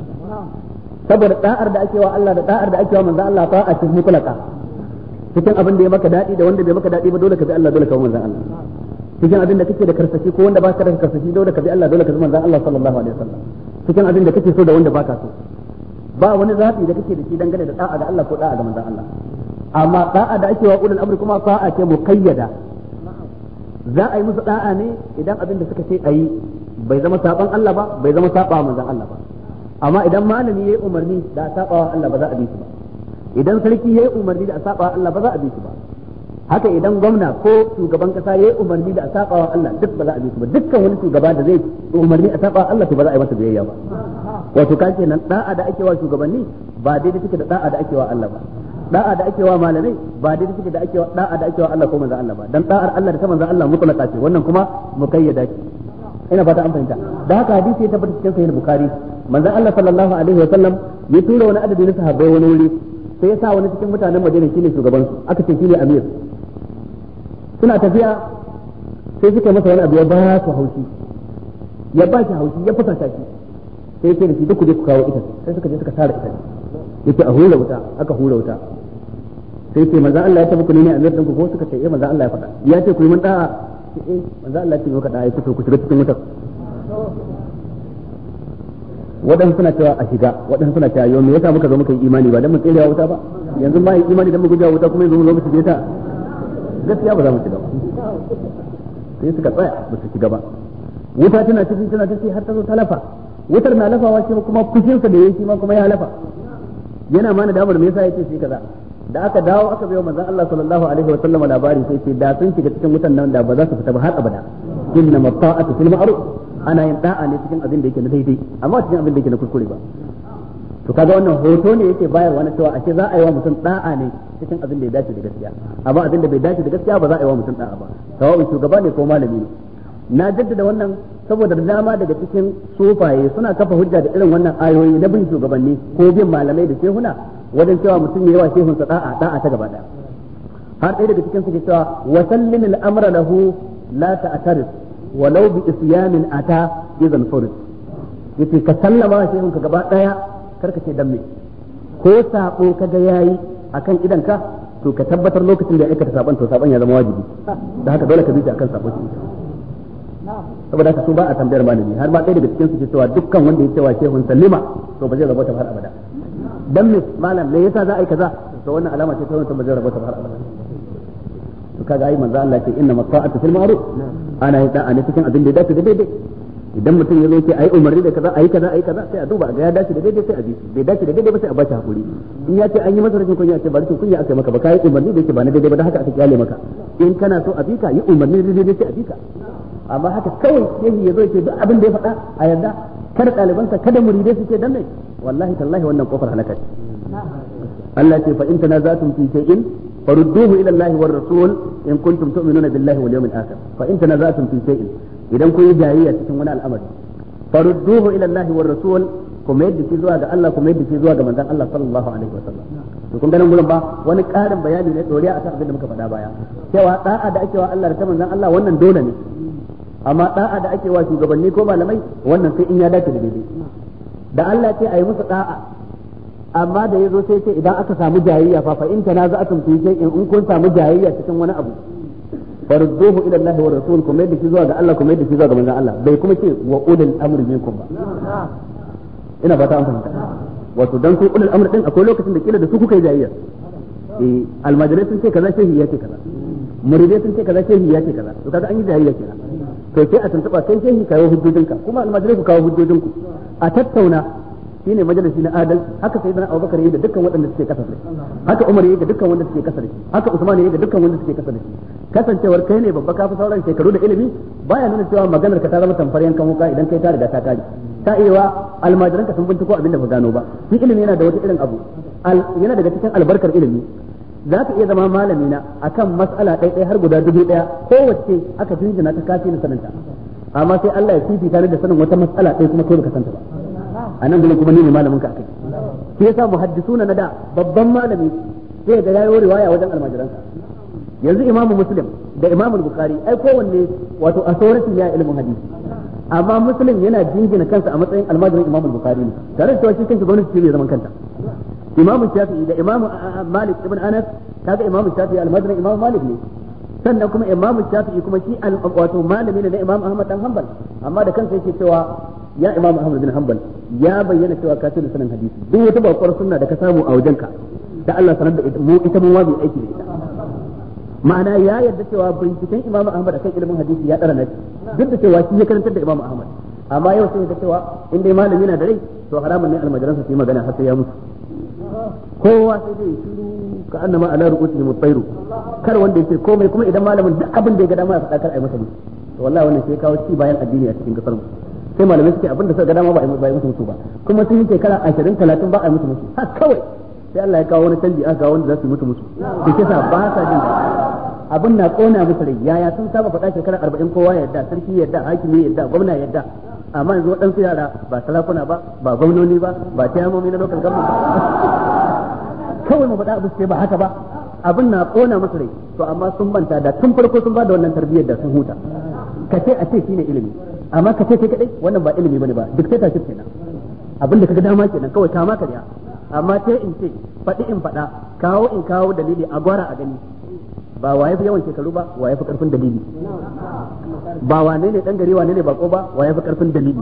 saboda da'ar da ake wa Allah da da'ar da ake wa manzon Allah ta'a ce mutlaka cikin abin da ya maka daɗi da wanda bai maka daɗi ba dole ka bi Allah dole ka bi manzon Allah cikin abin da kake da karsashi ko wanda baka da karsashi dole ka bi Allah dole ka bi manzon Allah sallallahu alaihi wasallam cikin abin da kake so da wanda baka so ba wani zabi da kake da shi dangane da da'a ga Allah ko da'a ga manzon Allah amma da'a da ake wa ulul amri kuma da'a ce muqayyada za a yi musu da'a ne idan abin da suka ce ayi bai zama saban Allah ba bai zama saba manzon Allah ba amma idan malami yayi umarni da saba wa Allah ba za a bi shi ba idan sarki yayi umarni da a saba Allah ba za a bi shi ba haka idan gwamna ko shugaban kasa yayi umarni da a saba wa Allah duk ba za a bi su ba dukkan wani shugaba da zai umarni a saba wa Allah to ba za a yi masa biyayya ba wato kace nan da'a da ake wa shugabanni ba daidai take da da'a da ake wa Allah ba da'a da ake wa malamai ba daidai take da ake wa da'a da ake wa Allah ko manzon Allah ba dan da'ar Allah da ta manzon Allah mutlaqa ce wannan kuma mukayyada ce ina fata an fahimta da haka hadisi ya tabbata cikin sahih bukhari manzon Allah sallallahu alaihi wa sallam ya tura wani adadi na sahabbai wani wuri sai ya sa wani cikin mutanen Madina shine shugaban su aka ce shine amir suna tafiya sai suka masa wani abu ya ba su haushi ya ba shi haushi ya fusata shi sai ya ce da shi duk ku je ku kawo ita sai suka je suka tara ita yace a hura wuta aka hura wuta sai ce manzo Allah ya tabbata ne amir din ku ko suka ce eh manzo Allah ya faɗa ya ce ku yi mun da'a eh manzo Allah ya ce maka da'a ya fito ku shiga cikin wutar waɗansu suna cewa a shiga waɗansu suna cewa yau me yasa muka zo muka yi imani ba dan mu tserewa wuta ba yanzu ma yi imani dan mu gujewa wuta kuma yanzu mu zo mu shige ta gaskiya ba za mu shiga ba sai suka tsaya ba su shiga ba wuta tana cikin tana cikin har ta zo ta lafa wutar na lafawa shi kuma fushinsa da yake ma kuma ya lafa yana mana damar me yasa yake shi kaza da aka dawo aka bayo manzon Allah sallallahu alaihi wa sallam labari sai ce da sun shiga cikin wutan nan da ba za su fita ba har abada inna mata'atu fil ma'ruf ana yin da'a ne cikin abin da yake na daidai amma cikin abin da yake na kuskure ba to kaga wannan hoto ne yake bayarwa na cewa ashe za a yi wa mutum da'a ne cikin abin da ya dace da gaskiya amma abin da bai dace da gaskiya ba za a yi wa mutum da'a ba sawa'un shugaba ne ko malami ne na jaddada wannan saboda dama daga cikin sufaye suna kafa hujja da irin wannan ayoyi na bin shugabanni ko bin malamai da shehuna wajen cewa mutum yayi wa shehun sa da'a da'a ta gaba daya har ɗaya daga cikin su ke cewa wa sallim al-amra lahu la ta'taris walau bi isyamin ata idan furid yace ka sallama shehun ka gaba daya karka ce dan me ko sabo kaga yayi akan idan ka to ka tabbatar lokacin da ya aikata saban to saban ya zama wajibi da haka dole ka bi shi akan sabo shi saboda haka su ba a tambayar malami har ma ɗaya daga cikin su ke cewa dukkan wanda ya cewa shehun sallima to ba zai rabota har abada dan me malam me yasa za a yi kaza to wannan alama ce ta wannan ba zai rabota har abada to kaga ai manzo Allah ce inna mata'atu fil ma'ruf ana yi da'a ne cikin abin da ya dace da daidai idan mutum ya zo ce ai umarni da kaza ai kaza ai kaza sai a duba ga ya dace da daidai sai a bi bai dace da daidai ba sai a bashi hakuri in ya ce an yi masa rashin kunya ce ba rashin kunya aka maka ba kai umarni da yake ba na daidai ba dan haka aka kyale maka in kana so a bi ka yi umarni da daidai sai a bi ka amma haka kawai shehi ya zo ce duk abin da ya faɗa a yarda kada ɗalibansa kada muridai su ce dan mai wallahi tallahi wannan kofar halaka ce Allah ce fa in tanazatum fi shay'in farudduhu ila Allah war rasul in kuntum tu'minuna billahi wal yawmil akhir fa in tanazatum fi shay'in idan kun yi jayayya cikin wani al'amari farudduhu ila Allah war rasul kuma yadda shi zuwa ga Allah kuma yadda shi zuwa ga manzon Allah sallallahu alaihi wasallam to kun ganin gurin ba wani ƙarin bayani ne doriya akan abin da muka faɗa baya cewa da'a da ake wa Allah da ta manzon Allah wannan dole ne amma da'a da ake wa shugabanni ko malamai wannan sai in ya dace da daidai da Allah ce ayi musu da'a amma da yazo sai ce idan aka samu jayayya fa fa in tanaza'atum fi shay'in in kun samu jayayya cikin wani abu farudduhu ila Allah wa rasul kuma yadda shi zuwa ga Allah kuma yadda shi zuwa ga manzon Allah bai kuma ce wa ulul amri minkum ba ina fata an fahimta wato dan su ulul amri din akwai lokacin da kila da su kuka yi jayayya eh almajirai sun ce kaza shehi ya ce kaza muridai sun ce kaza shehi ya ce kaza to kaga an yi jayayya kenan to sai a tuntuba sai shehi kawo hujjojinka kuma almajirai ku kawo hujjojinku a tattauna shine majalisi na adal haka sai dan Abubakar yayi da dukkan waɗanda suke kasa da shi haka Umar yayi da dukkan wanda suke kasa da shi haka Usman yayi da dukkan wanda suke kasa da shi kasancewar kai ne babba kafi sauran shekaru da ilimi baya nuna cewa maganar ka ta zama tamfar yankan wuka idan kai ta riga ta kare ta iya almajiranka sun binciko abin da ba gano ba shi ilimi yana da wata irin abu yana daga cikin albarkar ilimi za ka iya zama malami na akan mas'ala ɗaya ɗaya har guda dubu ɗaya kowace aka jinjina ta kafi na sananta amma sai Allah ya fifita ni da sanin wata mas'ala ɗaya kuma kai baka santa ba a nan gurin kuma ni ne malamin ka akai shi yasa muhaddisuna na da babban malami sai ga yayo riwaya wajen almajiransa yanzu imamu muslim da imamu bukhari ai kowanne wato a saurati ya ilmin hadisi amma muslim yana jingina kansa a matsayin almajirin imamu bukhari ne tare da cewa shi kansa gwamnati ce mai zaman kanta imamu shafi'i da imamu malik ibn anas kaga imamu shafi'i almajirin imamu malik ne sannan kuma imamu shafi'i kuma shi wato malami ne na imamu ahmad dan hanbal amma da kansa yake cewa ya imamu ahmad bin hanbal ya bayyana cewa ka tuna sanin hadisi duk wata bakwar sunna da ka samu a wajenka da Allah sanar da ita mu ita mun wabi aiki da ita ma'ana ya yarda cewa binciken imamu ahmad akan ilimin hadisi ya tsara nashi duk da cewa shi ya karantar da imamu ahmad amma yau sai ya cewa in dai malami na da rai to haramun ne almajiransa su yi magana har sai ya mutu kowa sai dai shiru ka annama ala ru'usi mutairu kar wanda yake komai kuma idan malamin duk abin da ya ga dama ya faɗa kar ai masa musu to wallahi wannan sai kawo ci bayan addini a cikin kasar mu sai malamai suke abin da suka ga dama ba ai musu musu ba kuma sun yi shekara ashirin talatin ba ai musu musu har kawai sai Allah ya kawo wani canji aka kawo wanda za su yi musu musu to kisa ba sa jin abin na kona musu rai yaya sun saba faɗa shekara arba'in kowa ya yarda sarki ya yarda hakimi ya yarda gwamna ya yarda amma yanzu waɗansu yara ba sarakuna ba ba gwamnoni ba ba tayamomi na local government kawai mu faɗa abu sai ba haka ba abin na kona musu rai to amma sun manta da tun farko sun ba da wannan tarbiyyar da sun huta ka ce a ce shine ilimi amma ka ce kai kadai wannan ba ilimi bane ba dictatorship kenan abin da kaga dama kenan kawai kama kariya amma sai in ce faɗi in faɗa kawo in kawo dalili a gwara a gani ba waye fi yawan shekaru ba waye fi karfin dalili ba wane ne dan gari wane ne bako ba waye fi karfin dalili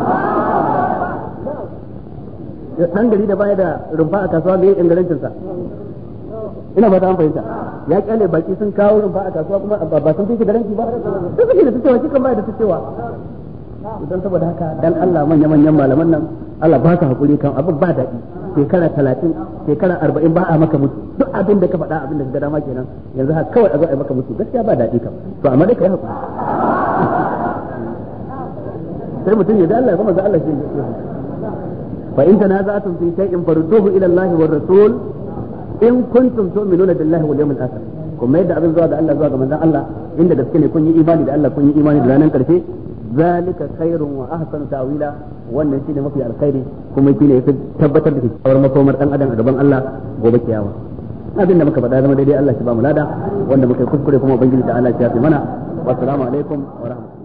dan gari da baya da rumfa a kasuwa ga yin garancin sa ina fata an fahimta ya kyale baki sun kawo rumfa a kasuwa kuma ba sun fi garanci ba su suke da cewa kikan baya da cewa idan saboda haka dan Allah manya manyan malaman nan Allah ba ka hakuri kan abin ba daɗi shekara talatin shekara arba'in ba a maka mutu duk abin da ka faɗa abin da ka dama kenan yanzu haka kawai a zo a maka mutu gaskiya ba daɗi kam to amma dai ka yi hakuri sai mutum ya da Allah kuma za Allah shi ne fa in tanaza'tum fi shay'in farudduhu ila Allah war rasul in kuntum tu'minuna billahi wal yawmil akhir kuma yadda abin zuwa ga Allah zuwa ga manzon Allah inda gaske ne kun yi imani da Allah kun yi imani da ranar karshe zalika khairun wa ahsanu ta'wila wannan shine mafi alkhairi kuma shine yafi tabbatar da kyakkyawar makomar dan adam a gaban Allah gobe kiyama abin da muka faɗa zama daidai Allah shi ba mu lada wanda muka yi kuskure kuma ubangiji ta Allah ya fi mana wassalamu alaikum wa rahmatullahi